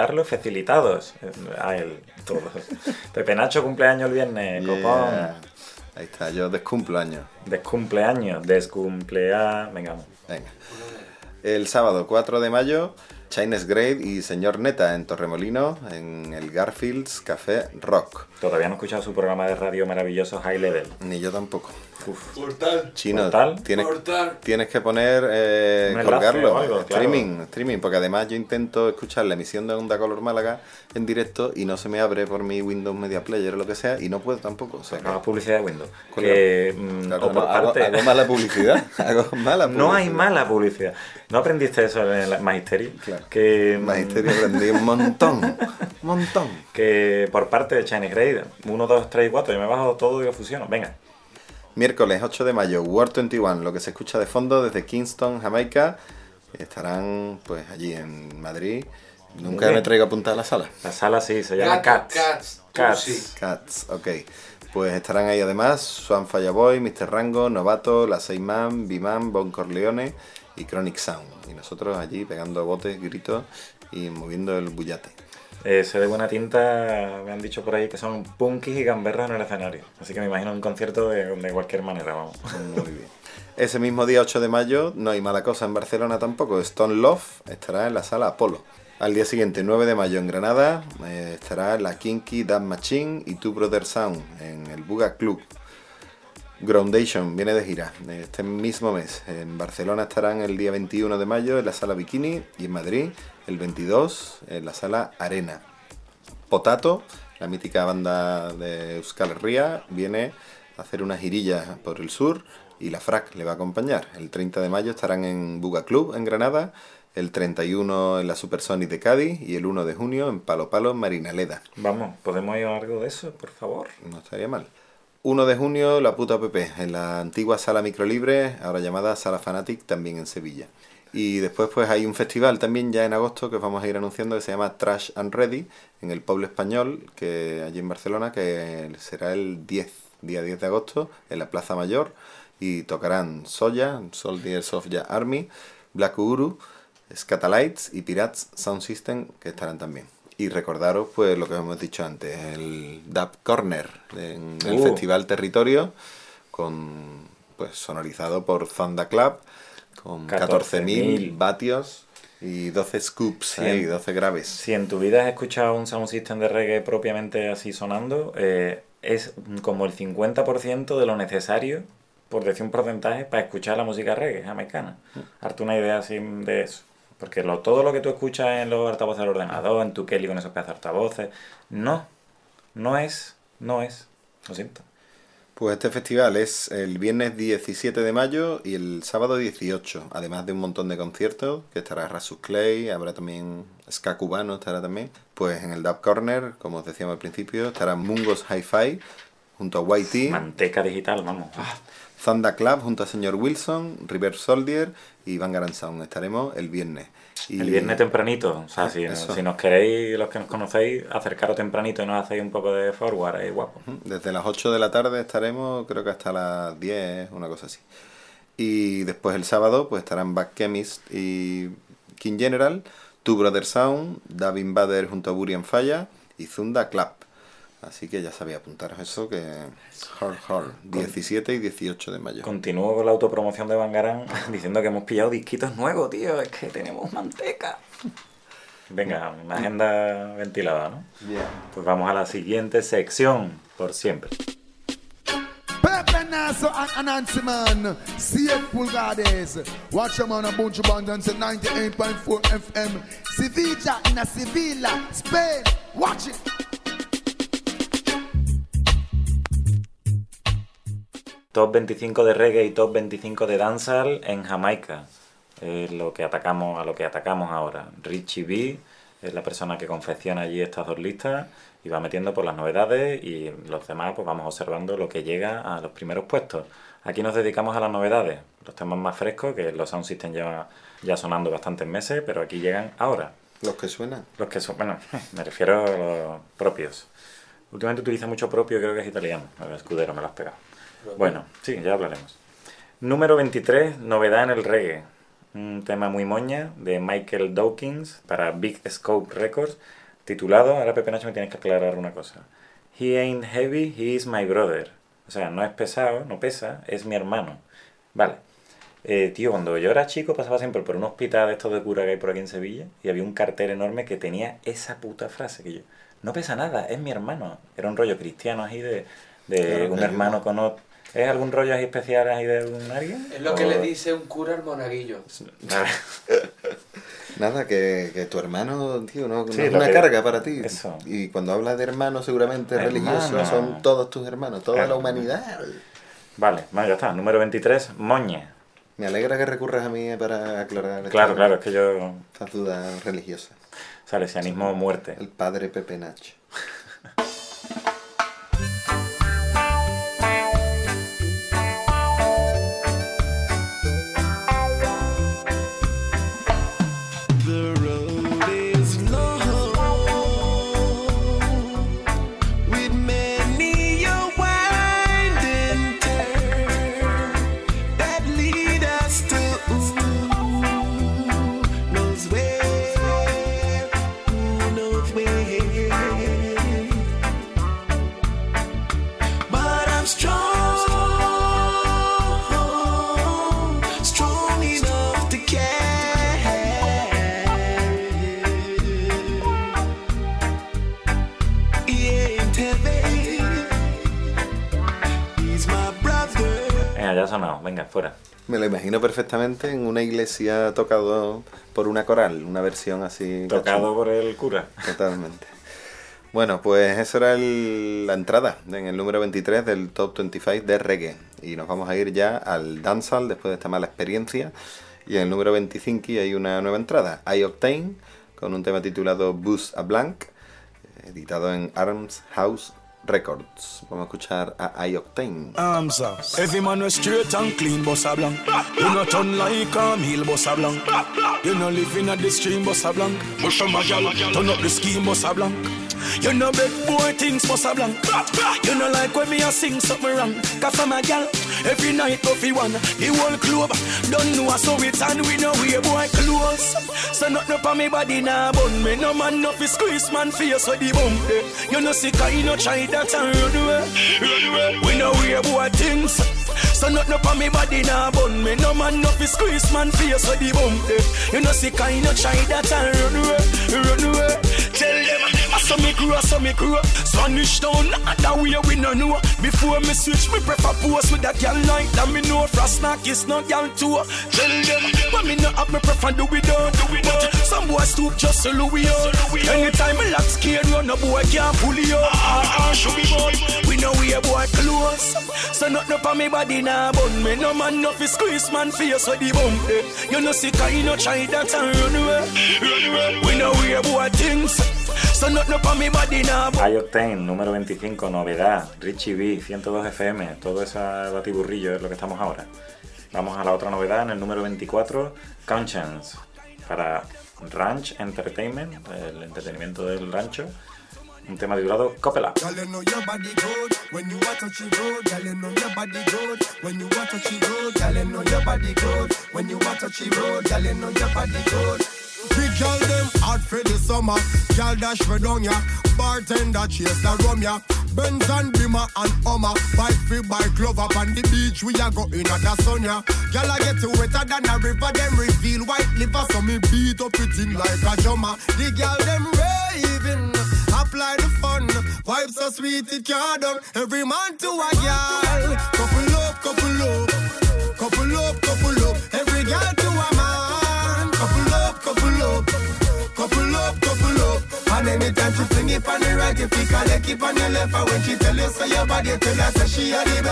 a él, todos. Pepe Nacho cumpleaños el viernes, copón. Ahí está, yo descumpleaños. Venga, vamos. Venga. El sábado 4 de mayo, Chinese Grade y Señor Neta en Torremolinos, en el Garfield's Café Rock. Todavía no he escuchado su programa de radio maravilloso High Level. Ni yo tampoco. Portal. Chino, Portal. Tienes que poner, colgarlo, streaming, porque además yo intento escuchar la emisión de Onda Color Málaga en directo y no se me abre por mi Windows Media Player o lo que sea y no puedo tampoco. O sea, hago publicidad de Windows. Hago mala publicidad. No hay mala publicidad. ¿No aprendiste eso en el Magisterio? Claro. Que Magisterio aprendí un montón. Que por parte de Chinese Grade, 1, 2, 3 y 4, yo me bajo todo y lo fusiono. Venga. Miércoles 8 de mayo, World 21, lo que se escucha de fondo desde Kingston, Jamaica. Estarán pues allí en Madrid. Nunca me traigo apuntada a la sala. La sala sí, se llama Cats, ok. Pues estarán ahí además Swan Fireboy, Mr. Rango, Novato, La Seyman, B-Man, Bon Corleone y Chronic Sound. Y nosotros allí pegando botes, gritos y moviendo el bullate. Se de buena tinta, me han dicho por ahí que son punkis y gamberras en el escenario. Así que me imagino un concierto de cualquier manera, vamos. Muy bien. Ese mismo día 8 de mayo, no hay mala cosa en Barcelona tampoco, Stone Love estará en la sala Apolo. Al día siguiente, 9 de mayo en Granada, estará la Kinky Dub Machine y Two Brother Sound en el Buga Club. Groundation viene de gira este mismo mes. En Barcelona estarán el día 21 de mayo en la sala Bikini y en Madrid el 22 en la sala Arena. Potato, la mítica banda de Euskal Herria, viene a hacer una girilla por el sur y la Frac le va a acompañar. El 30 de mayo estarán en Buga Club en Granada, el 31 en la Supersonic de Cádiz y el 1 de junio en Palo Palo, Marinaleda. Vamos, ¿podemos ir a algo de eso, por favor? No estaría mal. 1 de junio, La Puta PP, en la antigua Sala Microlibre, ahora llamada Sala Fanatic, también en Sevilla. Y después pues hay un festival también ya en agosto que os vamos a ir anunciando que se llama Trash and Ready, en el Pueblo Español, que allí en Barcelona, que será el día 10 de agosto, en la Plaza Mayor, y tocarán Soya, Soldiers of the Army, Black Uhuru, Scatalites y Pirates Sound System, que estarán también. Y recordaros pues lo que hemos dicho antes, el Dub Corner en el Festival Territorio, con pues sonorizado por Zonda Club, con 14.000 vatios y 12 scoops, 12 graves. Si en tu vida has escuchado un sound system de reggae propiamente así sonando, es como el 50% de lo necesario, por decir un porcentaje, para escuchar la música reggae jamaicana. Darte una idea así de eso. Porque todo lo que tú escuchas en los altavoces del ordenador, en tu Kelly con esos pedazos de altavoces, no es, lo siento. Pues este festival es el viernes 17 de mayo y el sábado 18, además de un montón de conciertos, que estará Rasus Clay, habrá también ska cubano, estará también. Pues en el Dub Corner, como os decíamos al principio, estará Mungos Hi-Fi junto a YT. Manteca digital, vamos. Thunder Club junto a Señor Wilson, River Soldier y Vanguard Sound. Estaremos el viernes. Y el viernes tempranito, o sea, si nos queréis, los que nos conocéis, acercaros tempranito y nos hacéis un poco de forward, ahí guapo. Desde las 8 de la tarde estaremos, creo que hasta las 10, una cosa así. Y después el sábado pues estarán Back Chemist y King General, Two Brother Sound, Dub Invader junto a Burian Falla y Thunder Club. Así que ya sabéis, apuntaros eso, que hard, 17 y 18 de mayo. Continúo con la autopromoción de Bangarán diciendo que hemos pillado disquitos nuevos, tío, es que tenemos manteca. Venga, una agenda ventilada, ¿no? Yeah. Pues vamos a la siguiente sección, por siempre. Pepe Naso and Nancy Man, 7 pulgadas. Watch them on a bunch of abundance at 98.4 FM. Sevilla in a Sevilla, Spain. Watch it. Top 25 de reggae y top 25 de dancehall en Jamaica. Es lo que atacamos ahora. Richie B es la persona que confecciona allí estas dos listas y va metiendo por las novedades, y los demás pues vamos observando lo que llega a los primeros puestos. Aquí nos dedicamos a las novedades, los temas más frescos, que los Sound System lleva ya sonando bastantes meses, pero aquí llegan ahora. ¿Los que suenan? Los que son, bueno, me refiero a los propios. Últimamente utiliza mucho propio, creo que es italiano. El Escudero, me lo has pegado. Bueno, sí, ya hablaremos. Número 23, novedad en el reggae. Un tema muy moña de Michael Dawkins para Big Scope Records, titulado, ahora Pepe Nacho me tienes que aclarar una cosa. He ain't heavy, he is my brother. O sea, no es pesado, no pesa, es mi hermano. Vale. Tío, cuando yo era chico pasaba siempre por un hospital de estos de cura que hay por aquí en Sevilla y había un cartel enorme que tenía esa puta frase que yo, no pesa nada, es mi hermano. Era un rollo cristiano así de claro, un hermano con otro. ¿Es algún rollo así especial ahí de un alguien? Es lo que le dice un cura al monaguillo. Nada, que tu hermano, tío, no sí, es una que... carga para ti. Eso. Y cuando hablas de hermanos, seguramente religiosos, son todos tus hermanos, toda la humanidad. Vale, ya está. Número 23, moña. Me alegra que recurras a mí para aclarar claro, es que yo... estas dudas religiosas. Salesianismo muerte. El padre Pepe Nacho. Ya ha sonado, venga, fuera. Me lo imagino perfectamente en una iglesia tocado por una coral, una versión así... Tocado por el cura. Totalmente. Bueno, pues eso era la entrada en el número 23 del Top 25 de reggae. Y nos vamos a ir ya al dancehall después de esta mala experiencia. Y en el número 25 hay una nueva entrada, I-Octane, con un tema titulado Boost a Blank, editado en Arms House Records. Vamos a escuchar a I-Octane. Arms up. Every man was straight and clean, bossa blanc. You not turn like a meal, bossa blanc. You not living at the stream, bossa blanc. But from a gal, turn up the scheme, bossa blanc. You know big boy things, bossa blanc. You know like when me a sing something wrong. Cause from a gal, every night coffee one. The whole club don't know so it's and we know we boy close. So nothing up on me body now bun me. No man no fi squeeze man face so the bump there. You know sick I no try that and run away. We know we boy things. So nothing up on me body now bun me. No man no fi squeeze man face so the bump there. You know sick I no try that and run away. Tell them I saw me crew, Spanish town, that way we no know. Before me switch, me prefer pose with that girl like that. Me know Frost knock is no girl too. Tell them, but me no have me prefer do we don't. But some boys stoop just a Louis out. Anytime me lock scared run, a boy can't pull you up. Should be boy, we know we a boy close. So nothing up on me body now, but me no man no fi squeeze man face so the bump. You know sick I no try that and run away. We know we a boy things. So nothing up on me body now. iOctane, número 25, novedad. Richie B, 102 FM, todo ese batiburrillo es lo que estamos ahora. Vamos a la otra novedad en el número 24, Conscience, para Ranch Entertainment, el entretenimiento del rancho. Un tema titulado Couple Up. Girl, you know your body good when you want to touch road. Girl, you know your body good when you want to touch road. Girl, you know your body good when you want to touch road. Girl, you know your body good. Big girl them hot for the summer. Girl dash for down ya. Bartender chase the rum ya. Benz and Beamer and Hummer. Bike free bike love up on the beach. We a go in at the sun ya. Girl I get wetter than a river. Them reveal white liver. So me beat up it in like a drummer. The girl them raving. Apply the fun, vibes so sweet it can't done. Every man to a girl, couple up, couple up, couple up, couple up. Every girl to a man, couple up, couple up, couple up, couple up. And anytime she fling it on the right, if you call it keep on your left. And when she tell you say your body, tell her say she a the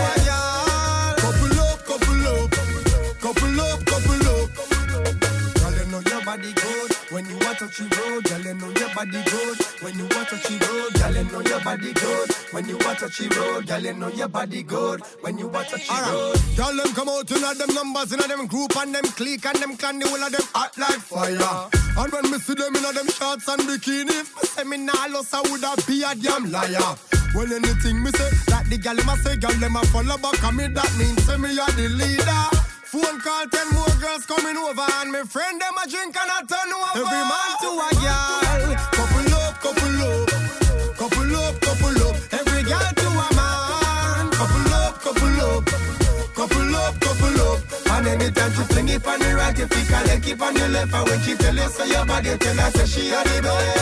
best. Couple up, couple up, couple up, couple up. Girl, you know your body good when you want to touch road. Girl, you know your body good when you want to touch road. Girl, you know your body good when you want to touch road. Girl, you know your body good when you want to touch road. Girl, them come out in them numbers, in them group and them clique and them clan, the whole of them hot like fire. And when me see them in them shorts and bikini, if me say me nah lost, I woulda be a damn liar. Well, anything me say, that the gal them a say, gal them a follow back on me, that means say me a the leader. Phone call, 10 more girls coming over, and my friend them a drink and a turn over. Every man to a girl, couple up, couple up, couple up, couple up. Every girl to a man, couple up, couple up, couple up, couple up. And anytime she fling it on the right, if you call it keep on your left, and when she tell you say your body, tell her say she a the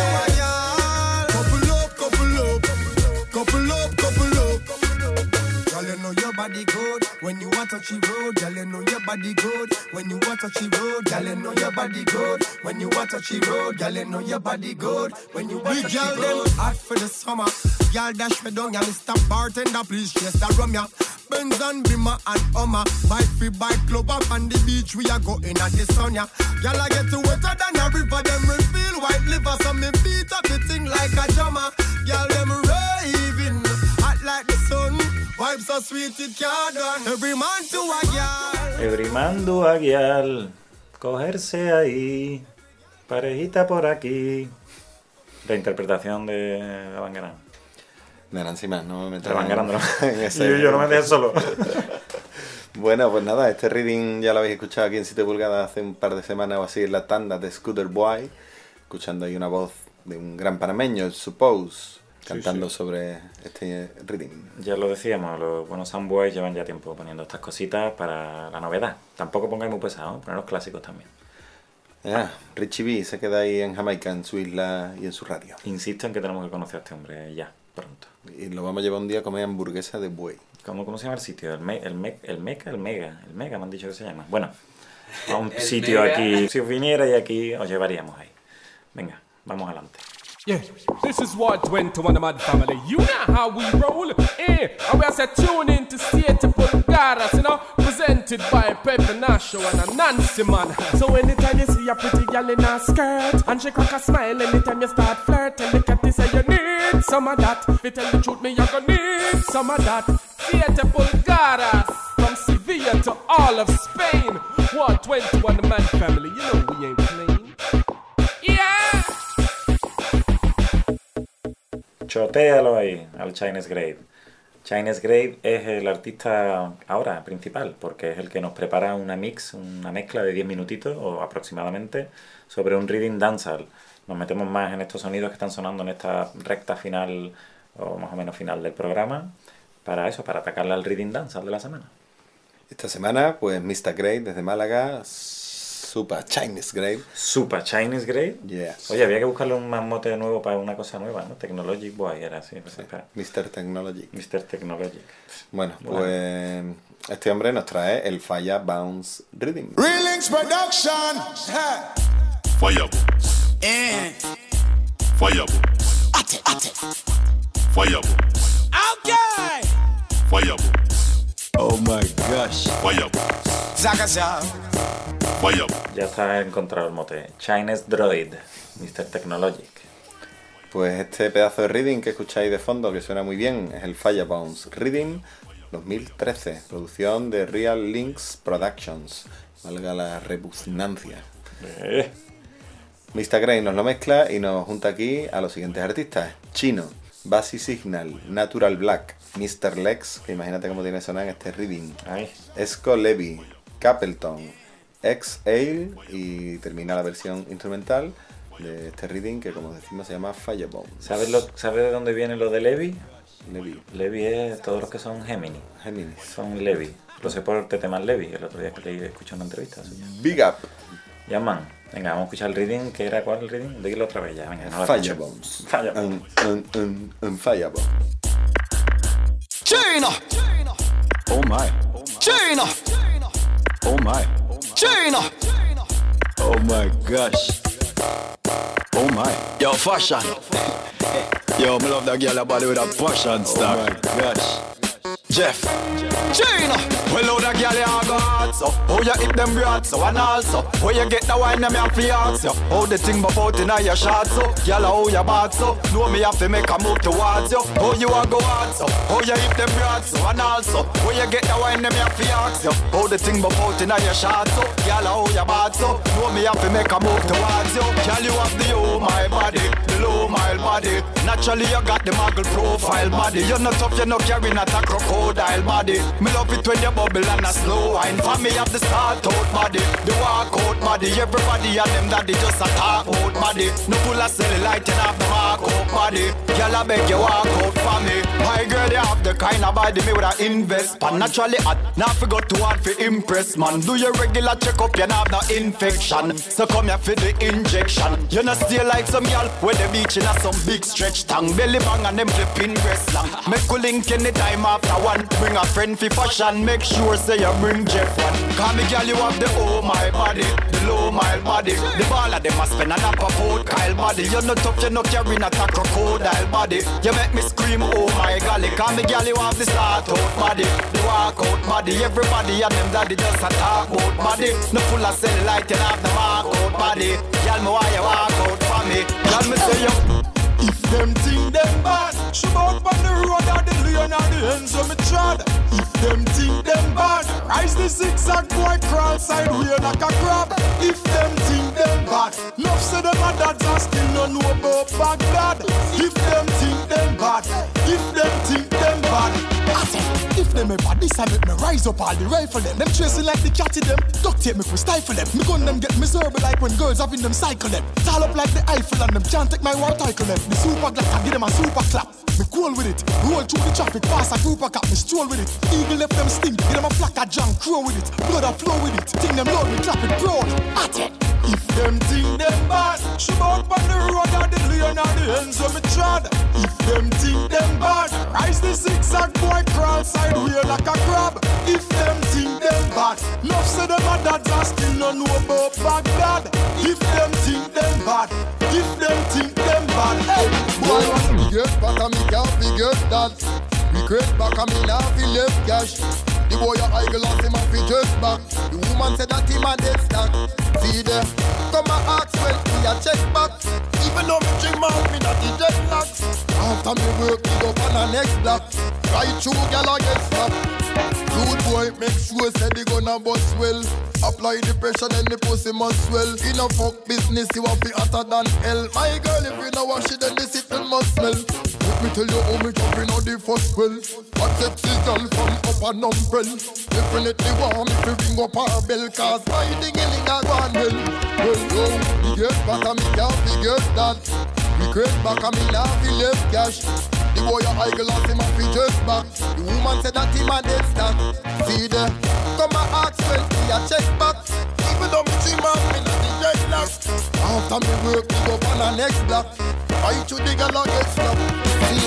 best. Couple up, couple up, couple up, couple up. Girl, you know your body good when you want to touch road. Girl, you know your body good when you want to touch road. Girl, you know your body good when you want to touch road. Girl, you know your body good when you want to touch road. Hot for the summer. Girl, dash me down, ya Mr. Bartender, please chase the rum, ya. Benz and Beamer and Hummer. Bike free bike club up on the beach. We are going at the sun, ya. Girl, I get to wetter than a river. Them reveal white liver, so me beat up the thing like a drummer. Girl, them raving hot like the sun. Vibes so sweet it can't done. Every man to a girl. Every man to a girl. Cogerse ahí. Parejita por aquí. La interpretación de la Bangarán. De Nancy Mann, no me meto de Bangarán, ¿no? ese... yo no me dejé solo. Bueno, pues nada, este reading ya lo habéis escuchado aquí en 7 pulgadas hace un par de semanas o así en la tanda de Scooter Boy, escuchando ahí una voz de un gran panameño, el Suppose, cantando sobre este reading. Ya lo decíamos, los buenos Soundboys llevan ya tiempo poniendo estas cositas para la novedad. Tampoco pongáis muy pesados, poner los clásicos también. Richie B se queda ahí en Jamaica, en su isla y en su radio. Insisto en que tenemos que conocer a este hombre ya, pronto. Y lo vamos a llevar un día a comer hamburguesa de buey. ¿Cómo se llama el sitio? El Mega, me han dicho que se llama. Bueno, a un sitio Mega. Aquí. Si os vinierais aquí, os llevaríamos ahí. Venga, vamos adelante. Yeah, this is what went to one of my family. You know how we roll. And we are tune in to Siete Pulgadas, you know, presented by Pepe Nacho and a Nancy man. So anytime you see a pretty girl in a skirt and she crack a smile, anytime you start flirting, look at this, say you need some of that. If you tell the truth, me you gonna need some of that. Siete Pulgadas, from Sevilla to all of Spain. What 21 man family, you know we ain't playing. Yeah. Chotéalo ahí al Chinese Grave. Chinese Grave es el artista ahora principal, porque es el que nos prepara una mezcla de 10 minutitos o aproximadamente sobre un reading dancehall. Nos metemos más en estos sonidos que están sonando en esta recta final o más o menos final del programa para eso, para atacarle al reading dancehall de la semana. Esta semana, pues Mr. Grave desde Málaga, Super Chinese Grave. Super Chinese Grave. Yes. Oye, había que buscarle un mote nuevo para una cosa nueva, ¿no? Technologic Boy era así. Sí, Mr. Technologic. Mr. Technologic. Bueno, pues este hombre nos trae el Fire Bounce Rhythm. Relinks Production. Fireballs. Fireballs. Ate. Fireballs. Okay. Fireballs. Oh my gosh. Fireballs. Zagaza. Fireballs. Ya está encontrado el mote. Chinese Droid, Mr. Technologic. Pues este pedazo de reading que escucháis de fondo, que suena muy bien, es el Firebones Reading 2013, producción de Real Links Productions, valga la repugnancia. Mr. Grey nos lo mezcla y nos junta aquí a los siguientes artistas: Chino, Bassy Signal, Natural Black, Mr. Lex, que imagínate cómo tiene que sonar en este reading, Esco Levy, Capleton, X-Ale, y termina la versión instrumental de este reading que, como decimos, se llama Firebones. ¿Sabes de dónde viene lo de Levi? Levi. Levi es todos los que son Géminis. Géminis. Son Levi. Lo sé por Teteman Levi, el otro día que le escuché una entrevista suya. Big up. Ya, man. Venga, vamos a escuchar el reading. ¿Qué era? ¿Cuál el reading? Dilo otra vez ya. Venga, no lo Firebones. Firebones. China. Oh my. China. Oh my. China. Oh my gosh. Oh my. Yo, fashion. Yo, me love that girl body with a passion star. Oh my gosh. Jeff. China. Well, how that girl you got so? How you hit them rats so? And also, where you get the wine them you have to ask you? How the thing about in your shot so? Girl, how you bad so? Know me have to make a move towards you. How you a go hard so? How you hit them rats so? And also, where you get the wine them you have to ask you? How the thing about in your shot so? Girl, how you bad so? Know me have to make a move towards you. Girl, you have the oh my body, the low mile body. Naturally you got the muggle profile body. You're not tough, you're not carrying a crocodile body. Me love it when you bubble and a slow wine. For me have the start out body, the walk out body. Everybody and them daddy just a talk out body. No full of cellulite and have the mark out body. Girl I beg you walk out for me. My girl you have the kind of body me woulda invest. But naturally hot, now forgot to hard for impress man. Do your regular checkup, you not have no infection. So come here for the injection. You not stay like some girl where the beach in a some big stretch tongue. Belly bang and them flipping breast long. Make you link anytime after one. Bring a friend for fashion. Make sure say you bring Jeff one. Call me girl you have the oh my body, the low mile body. The ball of them a spend an apple foot Kyle body. You're not tough, you're not carrying a crocodile body. You make me scream oh my golly. Call me girl you have the start out body, the walk out body. Everybody and them daddy just a talk out body. No full of cellulite and have the mark out body. Girl me why you walk out for me. Girl me say you. If them think them bad, she out on the road or the lane or the ends of me trod. If them think them bad, rise the zigzag boy crawl sideway like a crab. If them think them bad, enough say them a dads and still no know about Baghdad. If them think them bad, if them think them bad, I say, if them ever this I make me rise up all the rifle them. Them chasing like the cat in them, duct tape me for stifle them. Me gun them get miserable like when girls having them cycle them. Tall up like the Eiffel and them can't take my war title them. The super glass I give them a super clap. Me cool with it, roll through the traffic, pass a group of cap, me stroll with it. Eagle left them stink, give them a flock of junk, crow with it. Blood a flow with it, think them loud, me clap it proud. At it. If them think them bad, she out on the road or the lane or the ends of me trod. If them think them bad, rise the zigzag boy crawl sideway like a crab. If them think them bad, enough say them a dads and still no know about Baghdad. If them think them bad, if them think them bad, hey, boy, biggest back and me can't figure that. Regret back and me now feel left cash. The boy a eye glass him a fi just back. The woman said that him a dead stack. See there, come and ask well, me a check back. Even though me drink my me not the jet locks. After me work, me go on the next block. Right through, gyal a get slapped. Good boy, make sure say the gunna bust well. Apply the pressure, then the pussy must swell. In a fuck business, you want be hotter than hell. My girl, if you know wash it, then the sitting must smell. Let me tell you how me jumping on the first well. A sexy girl from up an umbrella. Definitely warm if you ring up her bell. Cause my ding-a-ling a go on hell. Well, yo, the get back and me can't figure that. Regret back and me now feel left cash. The boy a eye glass him a fi just back. The woman said that him a dead stack. See there, come and ask well, me a check back. Even though me see man, me not the dreadlocks. After me work, me go on the next block. Fight to the girl and get slapped. See there.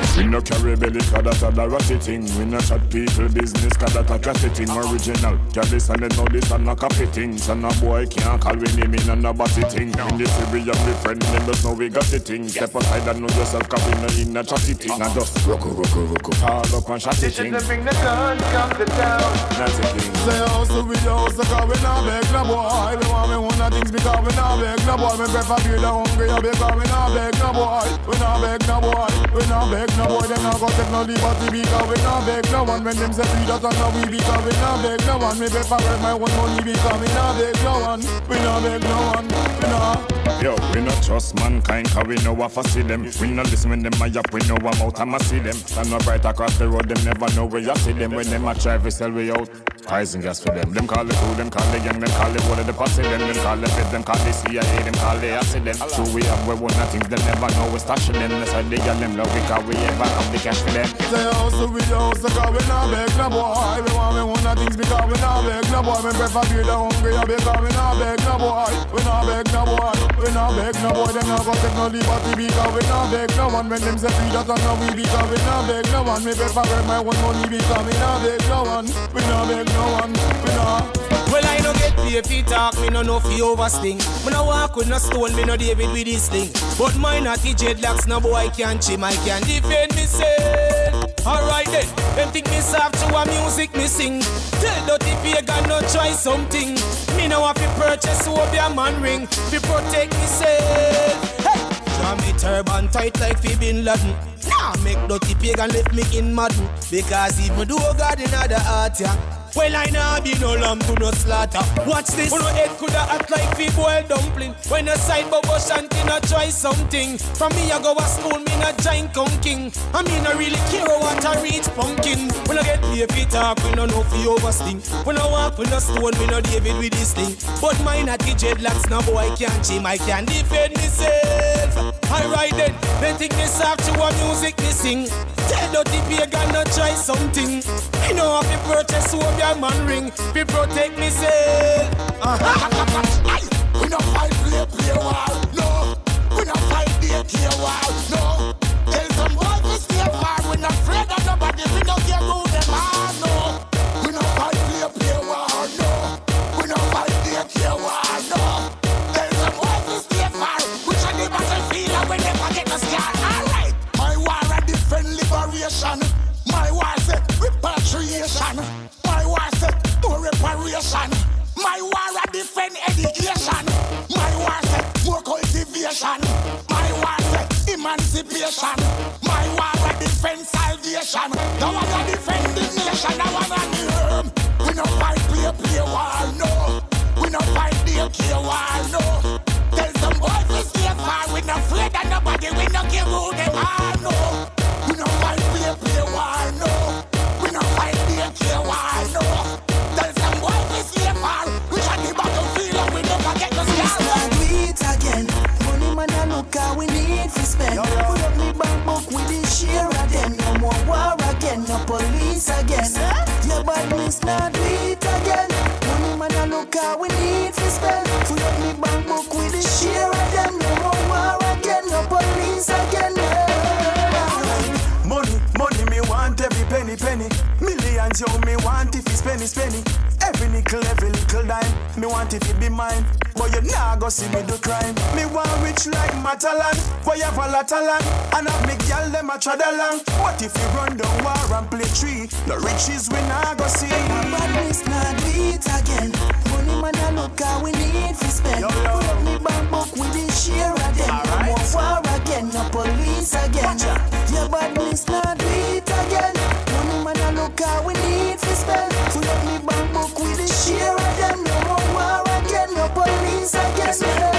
We no carry belly cause that a ratty thing. We no chat people business cause that a chatty thing. Original, can listen and know this and a copy thing. So no boy can't call we name in and a batty thing. In this we have the friend members know we got the thing. Step aside and know yourself copy no in a chatty thing. And just rocko. Call up and chatty thing. This is to bring the gun come to town. That's a king. Say also we also cause we not beg no boy. We want me one of things because we not beg no boy. Me prefer be the hungry because we not beg no boy. We not beg no boy. We not beg no boy. Them not go take no liberty because we not beg no one. When them say feed us and now we because we not beg no one. Me prefer get my own money because we not beg no one. We not beg no one. We not. Yo, we not trust mankind cause we know what to see them. We not listen when them a yap, we know I'm out and I see them. Stand up right across the road, them never know where you see them. When them a try to sell we out, pricing gas for them. Them call the crew, them call the gang, them call the water, the posse, them call the fed, them call the CIA, them call the accident. So we have we one of things, them never know we stashing them. That's why they got them love because we ever have the cash for them. Say also we also cause we not beg no boy. We want me one of things because we not beg no boy. Me prefer be the hungry because we not beg no boy. We not beg no boy. We not beg no boy. Them not go take no liberty because we not beg no one. When them say feed us and now we because we not beg no one. Me prefer get my own money because we not beg no one. We not beg no one. We not. Well, I no get paid fi talk, me no know fi oversting. Me no walk with no stone, me no David with this thing. But mine not the dreadlocks, no boy can chim, I can defend myself. Alright then, them think me soft to a music me sing. Tell dirty pagan no try something. Me no have to purchase over a man ring fi protect myself. Hey, draw me turban tight like fi Bin Laden. Nah, make dirty pagan left me in Madden. Because even though God in the heart, yeah. Well, I nah be no lamb to no slaughter. Watch this. When no head coulda act like fi boiled dumpling. When a side bubble shanty no try something. From me I go a school, me no giant conking. I me no really care what I reach pumpkin. When I get paid fi talk, we no know fi oversting. When I walk with no stone, me no David with this thing. But mine at the dreadlocks, no boy can't chim, I can defend myself. Alright then, they think me soft to a music me sing. Tell dirty pagan no try something. Me no have to purchase over your man ring. We protect myself. We no fight play war. No. We no fight play war. No. Tell some boys we stay far. We not afraid of nobody. We no care who them are. No. We no fight play war. No. We no fight play war. No. Tell some boys we stay far. We shall the battlefield and we never get no scar. Alright. My war a defend liberation. My war say repatriation. My war say no reparation. My war a defend education. My war say more cultivation. My war say emancipation. My war a defend salvation. Now I a defend the nation. Now I a the we no fight play war. No. We no fight play war. No. Tell some boys we stay far. We no afraid of nobody. We no care who them are. No. We no fight play war. No. We no fight play war. No. Tell some boys we stay far. We shall the battlefield and we never get no scar. We it again. Money man a look how we need to spend. Put up me bank book with the share of them. No more war again, no police again. Your badness not do it again. Money man a look how we need to spend. Put up me bank book with the share of them. No more war again, no police again. Money me want every penny. Millions yo me want if it's penny. Every nickel, every little dime. Me want if it be mine. But you nah go see me do crime. Me want rich like Matalan. Boy have a lot of land. And have me gyal them a trod along. What if you run down war and play tree? The riches we nah go see. My badness not do it again. Money man a look how we need to spend. Put up me bank book with the share of them. No more war again, no police again. Your badness not do it again. Money man a look how we need to spend. Put up me bank book with the share of them. No more war again, no police again.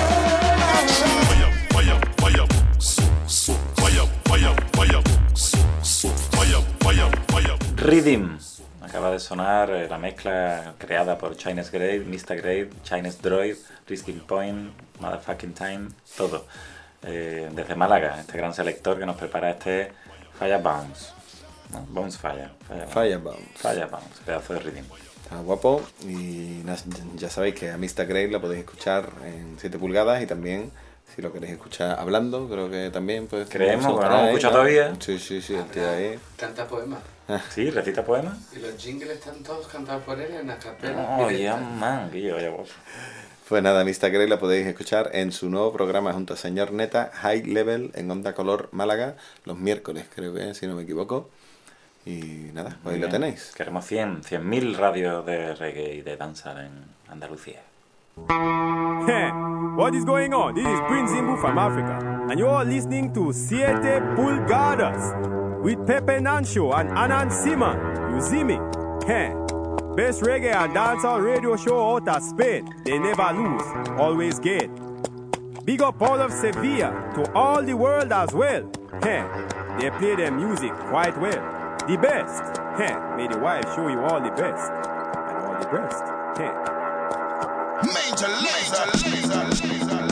Rhythm. Acaba de sonar la mezcla creada por Chinese Grade, Mr. Grade, Chinese Droid, Risking Point, Motherfucking Time, todo. Desde Málaga, este gran selector que nos prepara este Fire Bounce. No, Bounce Fire. Fire Bounce. Fire Bounce, pedazo de rhythm. Está guapo y ya sabéis que a Mr. Grade la podéis escuchar en 7 pulgadas y también Si lo queréis escuchar hablando, creo que también pues... Creemos, ¿no hemos escuchado todavía? Sí, el tío ahí... Canta poemas. Sí, recita poemas. Y los jingles están todos cantados por él en la capela. No, ya man, que yo, vos. Pues nada, Mr. Grey la podéis escuchar en su nuevo programa junto a Señor Neta, High Level, en Onda Color Málaga, los miércoles, creo que, si no me equivoco. Y nada, pues ahí lo tenéis. Queremos 100.000 radios de reggae y de danza en Andalucía. Hey, what is going on? This is Prince Zimbu from Africa, and you are listening to Siete Pulgadas with Pepe Nancho and Anand Siman. You see me? Hey, best reggae and dancehall radio show out of Spain. They never lose, always get. Big up all of Sevilla to all the world as well. Hey, they play their music quite well. The best. Hey, may the wife show you all the best and all the best. Hey. Major laser.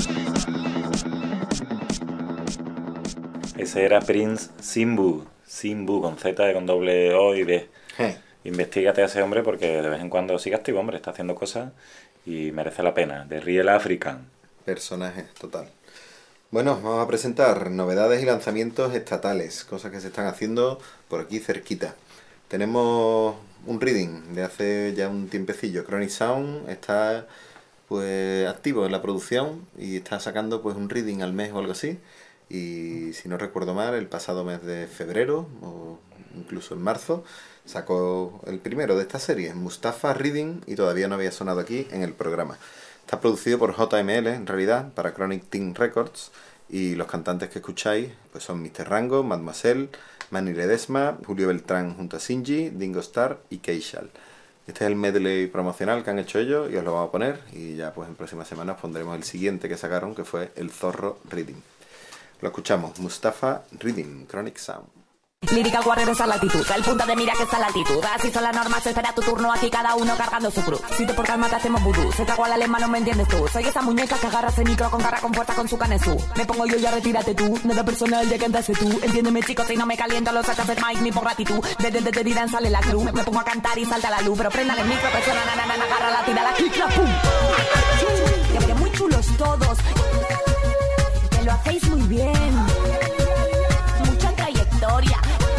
Ese era Prince Zimbu con Z, con doble O y D. Investígate a ese hombre porque de vez en cuando sigue activo, hombre, está haciendo cosas y merece la pena. De Real African. Personaje total. Bueno, vamos a presentar novedades y lanzamientos estatales, cosas que se están haciendo por aquí cerquita. Tenemos un reading de hace ya un tiempecillo. Chronic Sound está pues activo en la producción y está sacando pues un reading al mes o algo así. Y si no recuerdo mal, el pasado mes de febrero o incluso en marzo sacó el primero de esta serie, Mustafa Reading, y todavía no había sonado aquí en el programa. Está producido por JML en realidad para Chronic Team Records, y los cantantes que escucháis pues son Mr. Rango, Mademoiselle, Manny Ledesma, Julio Beltrán junto a Sinji, Dingo Star y Keishal. Este es el medley promocional que han hecho ellos y os lo vamos a poner, y ya pues en próximas semanas pondremos el siguiente que sacaron, que fue el Zorro Reading. Lo escuchamos, Mustafa Reading, Chronic Sound. Lírica Warrior es a la altitud, el punto de mira que está a la altitud. Así son las normas, espera tu turno, aquí cada uno cargando su cruz. Si te por calma te hacemos vudú, se cagó a la lema, no me entiendes tú. Soy esa muñeca que agarra ese micro con garra, con fuerza, con su canesú. Me pongo yo, ya retírate tú, nada personal, ya que andaste tú. Entiéndeme chicos, si no me caliento los sacas del mic ni por gratitud. De dirán sale la cruz, me pongo a cantar y salta la luz. Pero prendan el micro, que suena, agarra la tira, la clic, la pum. Que muy chulos todos, que lo hacéis muy bien. Mucha trayectoria.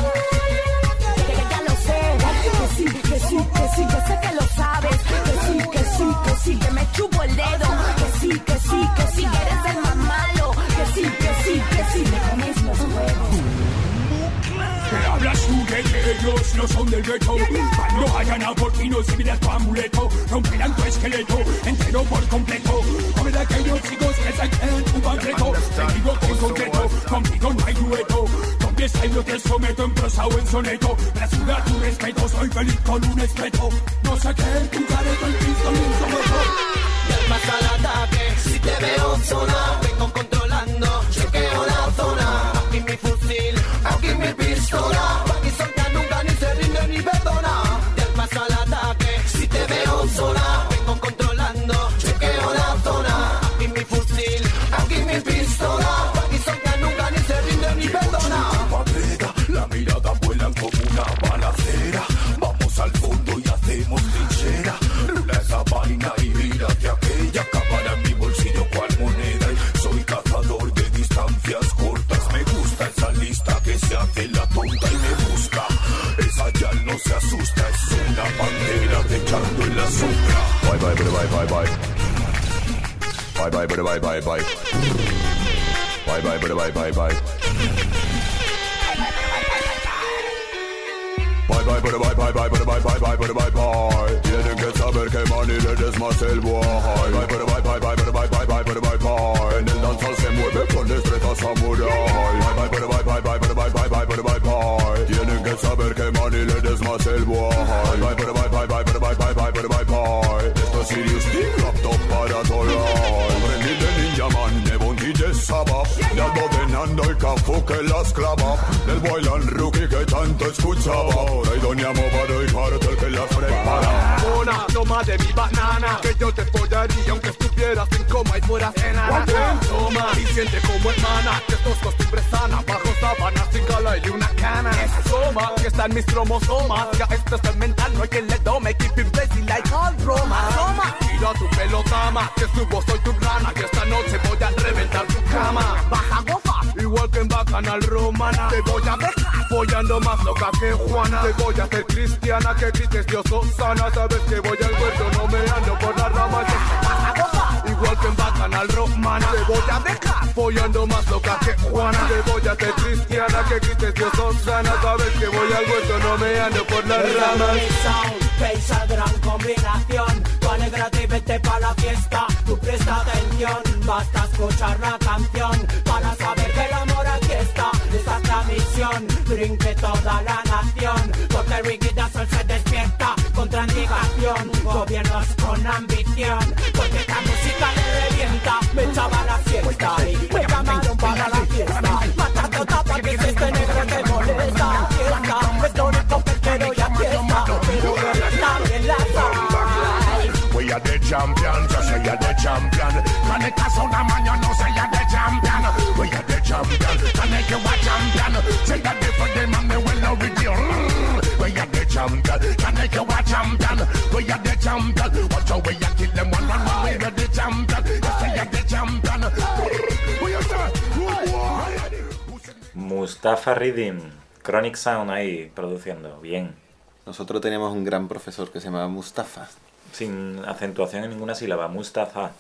Que sí, que sé que lo sabes. Que sí, que me chupo el dedo. Que sí, que eres el más malo. Que sí, me comes los huevos. Hablas tú de que ellos no son del gueto. Cuando hayan abortinos y miras tu amuleto, romperán tu esqueleto entero por completo. Come de aquellos chicos que sacan un concreto. Te digo que en concreto, conmigo no hay dueto. Con pies ahí yo te someto en prosa o en soneto. Para sudar tu respeto, soy feliz con un espeto. No saqué tu careto, el pisto ni un somoto. Del más al ataque, si te veo en zona, vengo controlando, chequeo la zona. Aquí mi fusil, aquí mi pistola. Aquí solta nunca ni se rinde ni perdona. Del más al ataque, si te veo en zona, vengo controlando, chequeo la zona. Aquí mi fusil, aquí mi pistola. Aquí solta nunca ni se rinde ni perdona. La mirada vuelan como una balacera. Vamos al fondo y hacemos trinchera. Rula esa vaina y mírate aquella. Acabará en mi bolsillo cual moneda. Y soy cazador de distancias cortas. Me gusta esa lista que se hace la tonta y me busca. Esa ya no se asusta. Es una bandera dejando en la sombra. Bye bye, bye bye, bye bye. Bye bye, bye bye, bye bye. Bye bye, bye bye, bye bye. Bye bye, bye bye, bye bye, bye bye, bye bye, bye bye. Tienen que saber que Manny Ledesma el boy. Bye bye, bye bye, bye bye, bye bye, bye bye, bye. En el danzal se mueve con destreza samurai. Bye bye, bye bye, bye bye, bye bye, bye bye, bye. Tienen que saber que Manny Ledesma el boy. Bye bye, bye bye, bye bye, bye bye, bye bye. Esto es Sirius Team Laptop para Torai. Aprendí de Ninja Man, de Bondi de Saba. De Aldo de Nando y Cafu que las clava. Del Boylan Rookie que tanto escuchaba. Hay Doña Movado y Cartel que las prepara. Mona, toma de mi banana, que yo te follaría aunque estuvieras en coma y fueras enana. Toma y siente como hermana, que esto es costumbre sana. Bajo sábanas, sin cala y una cana. Es soma, que está en mis cromosomas. Ya esto es mental, no hay que le tome. Keep it blazing like all Roma. Toma, tira tu pelotama, que subo soy tu rana. Que esta noche voy a reventar tu cama. Vas a gozar, igual que en Bacanal Romana. Te voy a dejar follando más loca que Juana. Te voy a hacer cristiana, que grites Dios Osana. Sabes que voy al huerto, no me ando por las ramas. Vas a gozar, igual que en Bacanal Romana. Te voy a dejar follando más loca que Juana. Te voy a hacer cristiana, que grites Dios Osana. Sabes que voy al huerto, no me ando por las ramas. Esa gran combinación, tu alégrate y vete pa' la fiesta. Tú presta atención, basta escuchar la canción para saber que el amor aquí está. Esa es la misión, brinque toda la nación, porque el Ricky Sol se despierta contra indicación. Gobiernos con ambición, porque esta música le revienta. Me echaba la siesta y me llamaron para la fiesta. Mata toda pa' que este negro te molesta. Fiesta, es lo único que quiero y aquí está. Pero we are the champion, just say you're the champion. Conecta una mañana, no say you're the champion. We are the champion, connect you a champion. Say that different them and they will know with you. We are the champion, connect you a champion. We are the champion, watch out we are kill them one. We are the champion, just say you're the champion. We are the Mustafa Reading, Chronic Sound ahí produciendo, bien. Nosotros teníamos un gran profesor que se llamaba Mustafa. Sin acentuación en ninguna sílaba, Mustafa.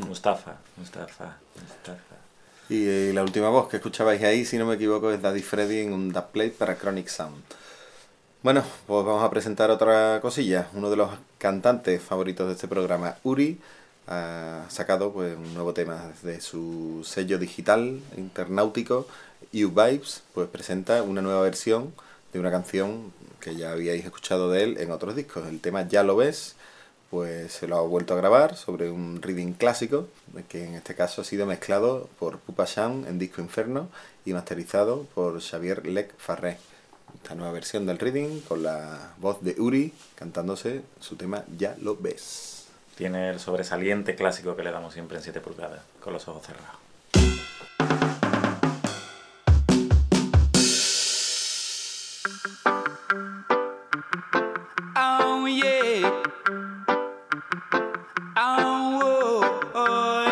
Y la última voz que escuchabais ahí, si no me equivoco, es Daddy Freddy en un dubplate para Chronic Sound. Bueno, pues vamos a presentar otra cosilla. Uno de los cantantes favoritos de este programa, Uri, ha sacado pues un nuevo tema desde su sello digital internautico, U-Vibes, pues presenta una nueva versión de una canción que ya habíais escuchado de él en otros discos. El tema Ya lo ves, pues se lo ha vuelto a grabar sobre un reading clásico, que en este caso ha sido mezclado por Pupa Sham en Disco Inferno y masterizado por Xavier Lec Farré. Esta nueva versión del reading con la voz de Uri cantándose su tema Ya lo ves. Tiene el sobresaliente clásico que le damos siempre en 7 pulgadas, con los ojos cerrados. Oh yeah. Oh, oh, oh,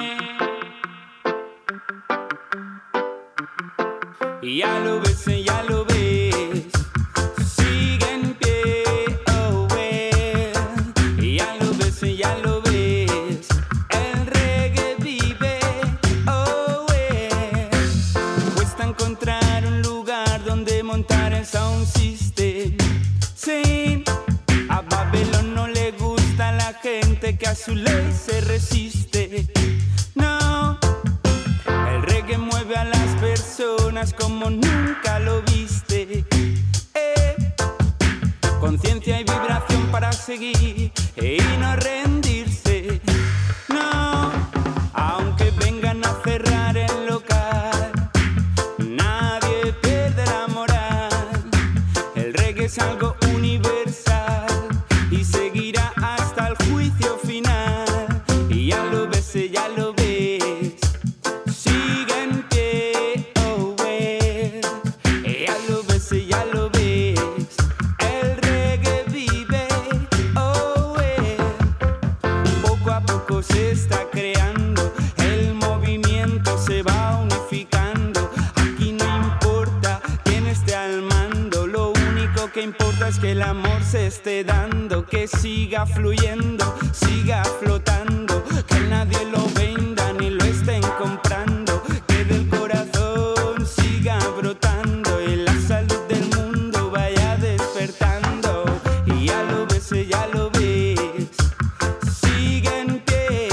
ya lo ves, ya lo ves. Sigue en pie, oh, ya lo ves, ya lo ves. El reggae vive, oh, cuesta encontrar un lugar donde montar el sound system. Sí, a Babylon no le gusta la gente que a su ley se resiste. No, el reggae mueve a las personas como nunca lo viste. Conciencia y vibración para seguir y no rendirse. No, aunque vengan a cerrar el local, nadie pierde la moral. El reggae es algo universal y seguirá hasta el juicio final. Y ya lo ves, ya lo ves. Sigue en pie, oh, ya lo ves, ya lo ves. El reggae vive, oh, poco a poco se está creando. El movimiento se va unificando. Aquí no importa quién esté al mando, lo único que importa es que el amor se esté dando, que siga fluyendo, siga flotando, que nadie lo venda ni lo estén comprando, que del corazón siga brotando y la salud del mundo vaya despertando. Y ya lo ves, ya lo ves. Sigue en pie,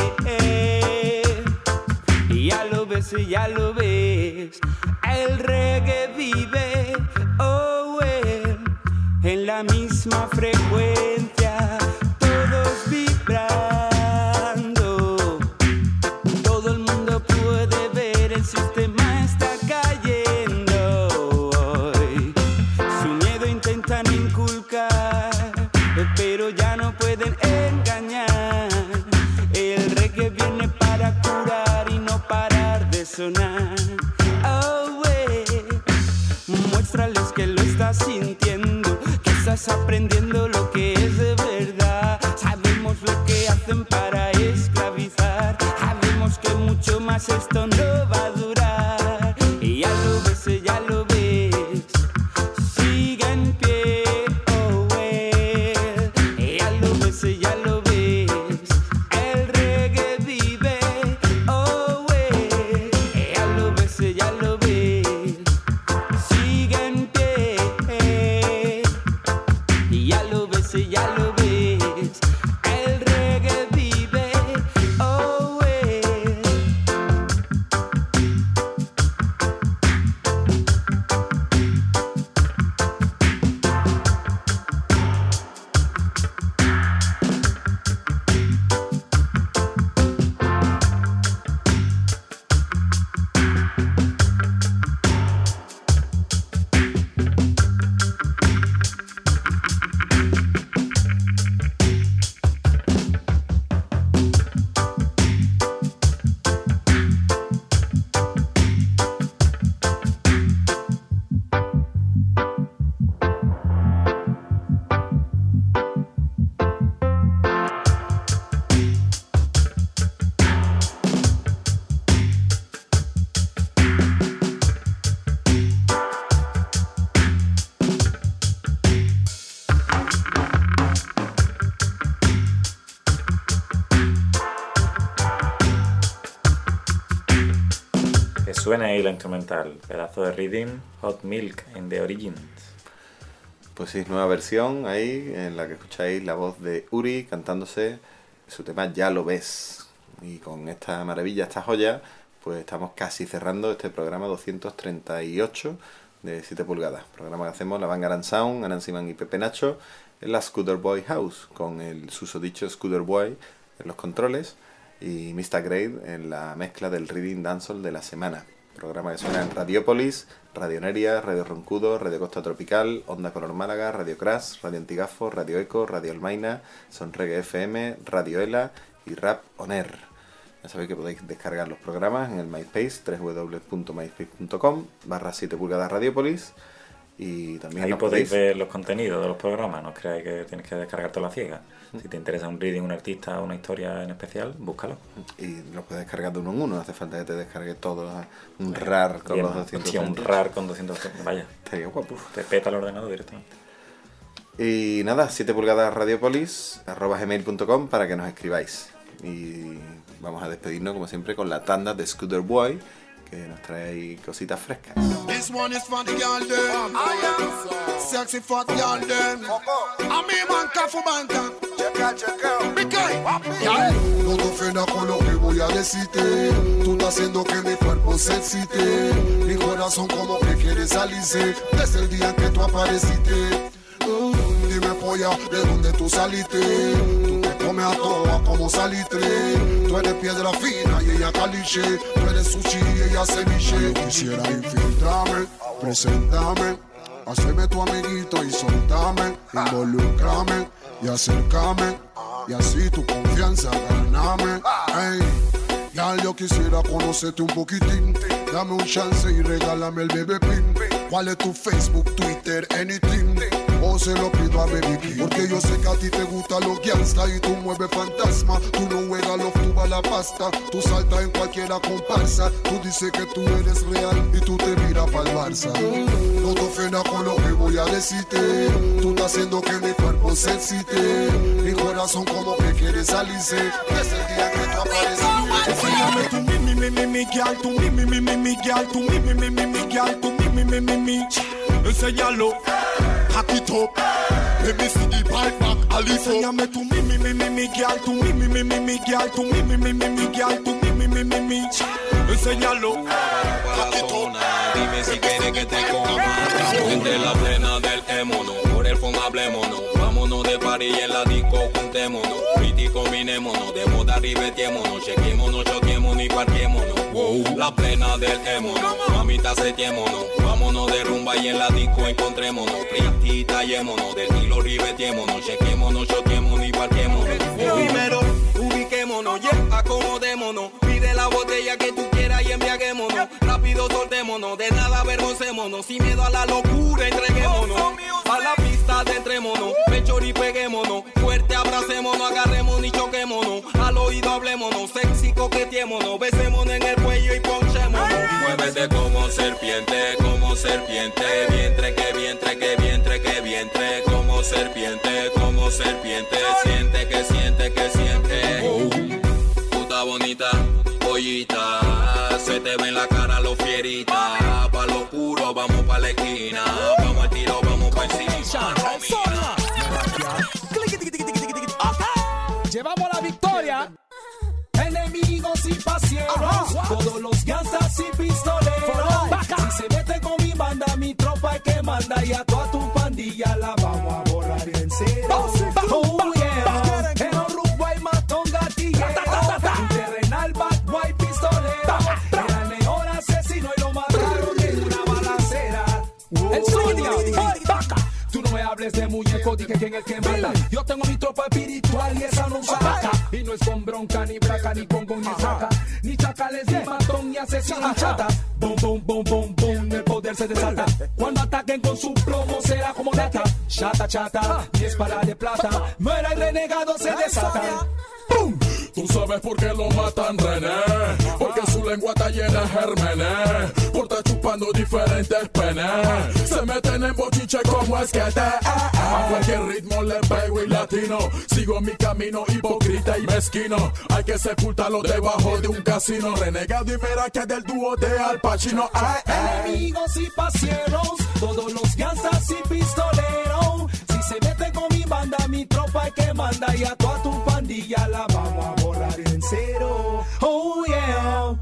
y ya lo ves, ya lo ves. El reggae vive, oh, en la misma frecuencia, todos vibrando. Todo el mundo puede ver, el sistema está cayendo hoy. Su miedo intentan inculcar, pero ya no pueden engañar. El reggae viene para curar y no parar de sonar. Oh, muéstrales que lo estás sintiendo, que estás aprendiendo lo que es de verdad. Sabemos lo que hacen para esclavizar, sabemos que mucho más esto no va a Que suene ahí la instrumental, pedazo de reading, Hot Milk in the Origins. Pues sí, nueva versión ahí en la que escucháis la voz de Uri cantándose su tema Ya lo ves. Y con esta maravilla, esta joya, pues estamos casi cerrando este programa 238 de 7 pulgadas. Programa que hacemos la Vanguard Sound, Anansi Man y Pepe Nacho en la Scooter Boy House, con el susodicho Scooter Boy en los controles y Mr. Grade en la mezcla del Reading Dancehall de la semana. Programa que suena en Radiópolis, Radio Neria, Radio Roncudo, Radio Costa Tropical, Onda Color Málaga, Radio Crash, Radio Antigafo, Radio Eco, Radio Almaina, Sonreggae FM, Radio Ela y Rap On Air. Ya sabéis que podéis descargar los programas en el MySpace, www.myspace.com/7 pulgadas Radiópolis. Y también ahí podéis ver los contenidos de los programas, no os creáis que tienes que descargártelo a ciegas. Si te interesa un reading, un artista o una historia en especial, búscalo. Y lo puedes descargar de uno en uno, no hace falta que te descargue todo un RAR con los 200. Un RAR con 200, vaya. Estaría guapo. Te peta el ordenador directamente. Y nada, 7 pulgadas Radiopolis @gmail.com para que nos escribáis. Y vamos a despedirnos como siempre con la tanda de Scooter Boy, que nos trae ahí cositas frescas. This one is for the girl them. Sexy fat girl them. A mi banca fu banca. Checa. No te ofendas con lo que voy a decirte. Tú estás haciendo que mi cuerpo se excite. Mi corazón como que quiere salirse desde el día en que tú apareciste. Dime polla, ¿de dónde tú saliste? Tú te comes a toa como salitre. Tú eres piedra fina y ella caliche. Tú eres sushi y ella ceviche. Yo quisiera infiltrarme, presentarme, hacerme tu amiguito y soltarme, involucrarme y acercarme, y así tu confianza ganarme. Hey, ya yo quisiera conocerte un poquitín. Dame un chance y regálame el bebé pin. ¿Cuál es tu Facebook, Twitter, anything? O se lo pido a Baby King. Porque yo sé que a ti te gustan los gangsta y tú mueves fantasma. Tú no juegas los tubas la pasta. Tú saltas en cualquiera comparsa. Tú dices que tú eres real y tú te miras pa'l Barça. No te ofendas con lo que voy a decirte. Tú estás haciendo que mi cuerpo se excite. Mi corazón como que quiere salirse desde el día que tú apareciste. Enséñame tu mi girl, tu mi girl, tu mi girl, tu mi. Enséñalo. Hack it up, let me see the pipe back, Alice. Enséñame tu mi girl, tu mi girl, tu mi girl, tu mi. Enséñalo, hack it up. Dime si quieres que te coma. Entre la plena del émono, por el fondo hablémonos. Vámonos de party y en la disco juntémonos. Pretty combinémonos, de moda ribetémonos. Chequémonos, choquémonos y parquémonos. Wow. La plena del émono, mamita setémonos. Vámonos de rumba y en la disco encontrémonos. Pretty tallémonos, del hilo ribetémonos. Chequémonos, choquémonos y parquémonos. Wow. Primero ubiquémonos, acomodémonos. Pide la botella que tú quieras y embriaguémonos. Rápido soltémonos, de nada avergoncémonos. Sin miedo a la locura entreguémonos. A la pista adentrémonos, pecho y peguémonos. Fuerte abracémonos, agarrémonos y choquémonos. Al oído hablémonos, sexy coquetémonos. Besémonos en el cuello y ponchémonos. Muévete como serpiente, vientre que vientre, que vientre, que vientre. Como serpiente, siente que siente, que siente. Puta bonita, pollita, se te ve en la cara lo fierita. Pa' lo oscuro, vamos pa' la esquina. Vamos al tiro, vamos pa' encima. Llevamos la victoria. Enemigos y pasieros, todos los gansas y pistoleros. Si se mete con mi banda, mi tropa es que manda. Y a toda tu pandilla la vamos a borrar en cero. Oh yeah, en Uruguay matón gatillero. Un terrenal bad boy pistolero. Era el mejor asesino y lo mataron en una balacera. El Sonia, tú no me hables de muñeco, dije quién es el que manda. Yo tengo mi tropa espiritual y esa no saca. Y no es con bronca, ni braca, ni con ni saca. Ni chacales, ni matón, ni asesino, ni chata. Boom, boom, boom, boom, boom, el poder se desata. Cuando ataquen con su plomo será como nata. Chata, chata, 10 palas de plata. Muera el renegado, se desata. ¡Pum! Tú sabes por qué lo matan, René. Porque su lengua está llena de gérmenes. Por te chupa cuando diferentes penes se meten en bochinche como es que te a cualquier ritmo le pego y latino. Sigo mi camino hipócrita y mezquino. Hay que sepultarlo debajo de un casino. Renegado y mira que del dúo de Al Pacino. Enemigos y pasieros, todos los gansas y pistoleros. Si se mete con mi banda, mi tropa es que manda. Y a toda tu pandilla la vamos a borrar en cero. Oh yeah.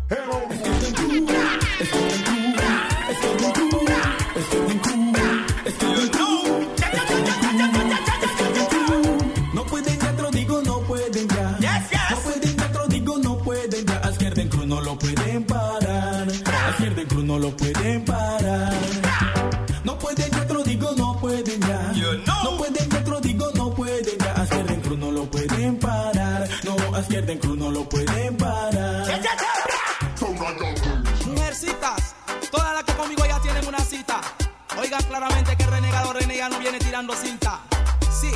No pueden dentro, digo no pueden ya. No pueden dentro, digo no pueden ya. A izquierda en cruz no lo pueden parar. A izquierda en cruz no lo pueden parar. No pueden dentro, digo no pueden ya. No pueden dentro, digo no pueden ya. A izquierda en cruz no lo pueden parar. No, a izquierda en cruz no lo pueden parar. Mujercitas, todas las que conmigo ya tienen una cita. Oigan claramente que el renegado no viene tirando cinta. Sí,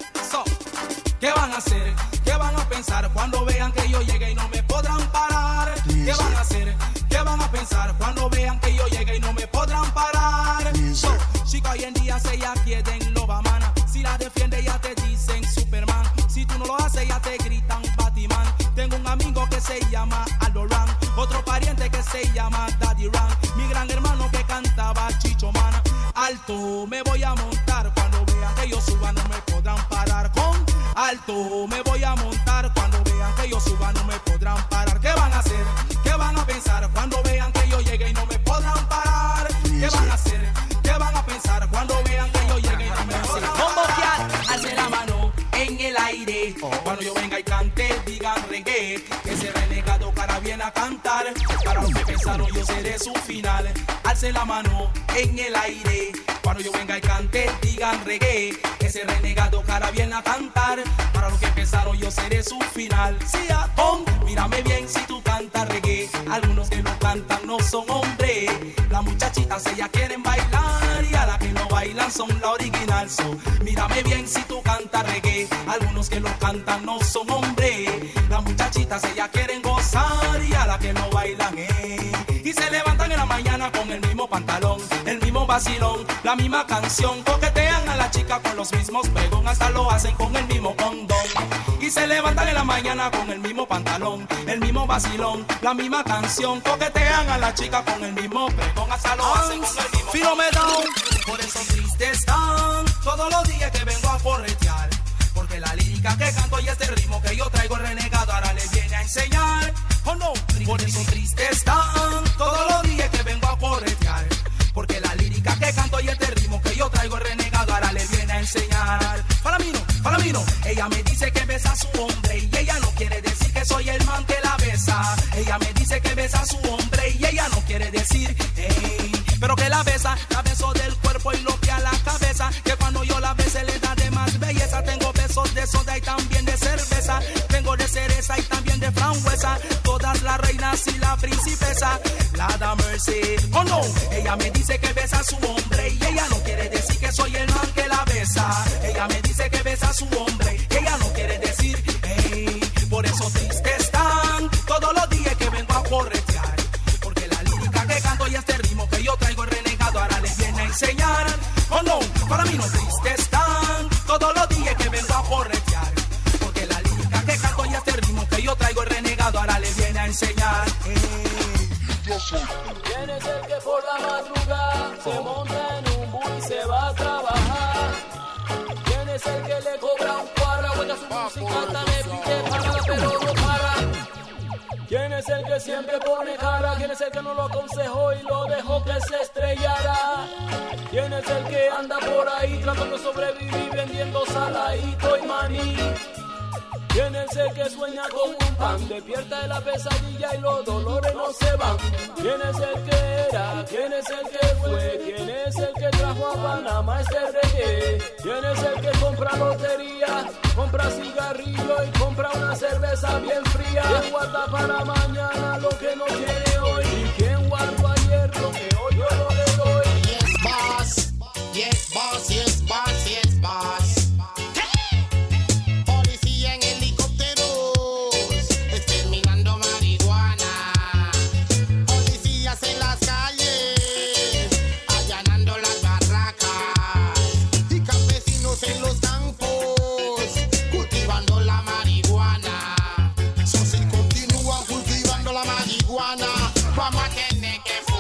¿qué van a hacer? ¿Qué van a pensar cuando vean que yo llegue y no me podrán parar? ¿Qué van a hacer? ¿Qué van a pensar cuando vean que yo llegue y no me podrán parar? Chica, hoy en día se ya quieren loba mana. Si la defiende ya te dicen Superman. Si tú no lo haces ya te gritan Batman. Tengo un amigo que se llama Aldo Ran, otro pariente que se llama Daddy Ran, mi gran hermano que cantaba Chicho Man. Alto me voy a montar cuando vean que yo suba no me podrán parar. Con alto me voy a montar cuando vean que yo suba no me podrán parar. ¿Qué van a hacer? ¿Qué van a pensar cuando vean que yo llegue y no me podrán parar? ¿Qué van a hacer? ¿Qué van a pensar cuando vean que yo llegue y no me podrán parar? Convocar, alce la mano en el aire cuando yo venga y cante, digan reggae. Ese renegado cara viene a cantar. Para los que pensaron yo seré su final. Alce la mano en el aire cuando yo venga y cante, digan reggae. Ese renegado cara viene a cantar. Para los que pensaron yo seré su final. Sí, mírame bien si tú cantas reggae. Algunos que no cantan no son hombres. Las muchachitas ellas quieren bailar y a las que no bailan son la original. Mírame bien si tú cantas reggae. Algunos que lo cantan no son hombres. Las muchachitas ellas quieren gozar y a las que no bailan y se levantan en la mañana con el mismo pantalón, el mismo vacilón, la misma canción. Coquetean a la chica con los mismos pegón, hasta lo hacen con el mismo condón. Y se levantan en la mañana con el mismo pantalón, el mismo vacilón, la misma canción. Coquetean a la chica con el mismo pegón, hasta lo hacen con el mismo filo me down. Por eso tristes están todos los días que vengo a corretear. Porque la lírica que canto y este ritmo que yo traigo renegado ahora le viene a enseñar. Oh no, por eso tristes están todos los días que vengo a corretear. Porque la lírica que canto y este ritmo que yo traigo renegado ahora le viene a enseñar. Para mí no, ella me dice que besa a su hombre y ella no quiere decir que soy el man que la besa. Ella me dice que besa a su hombre y ella no quiere decir, pero que la besa, la beso del cuerpo y lo que a la cabeza. Que cuando yo la bese le da de más belleza. Tengo besos de soda y también de cerveza. Tengo de cereza y también de frambuesa. Todas las reinas y la princesa. La da mercy. Oh no, ella me dice que besa a su hombre y ella no quiere decir que soy el man que la besa. Ella me dice que besa a su hombre y ella no quiere decir, por eso triste están todos los días que vengo a corretear. Porque la lírica que canto y este ritmo que yo traigo renegado ahora les viene a enseñar. Oh no, para mí no triste están todos los días que vengo a corretear. Porque la lírica que canto y este ritmo que yo traigo renegado ahora les viene a enseñar. ¿Quién es el que por la madrugada se monta en un bus y se va a trabajar? ¿Quién es el que le cobra un cuadra, juega su música, le pide para pero no para? ¿Quién es el que siempre pone cara? ¿Quién es el que no lo aconsejó y lo dejó que se estrellara? ¿Quién es el que anda por ahí tratando de sobrevivir vendiendo saladito y maní? ¿Quién es el que sueña con un pan? Despierta de la pesadilla y los dolores no se van. ¿Quién es el que era? ¿Quién es el que fue? ¿Quién es el que trajo a Panamá este reggae? ¿Quién es el que compra lotería? Compra cigarrillo y compra una cerveza bien fría. ¿Quién guarda para mañana lo que no tiene hoy? ¿Y quién guardó ayer lo que hoy yo no le doy? Yes, boss. Yes, boss. Yes, boss. Yes, boss. En las calles semana. Vamos a tener que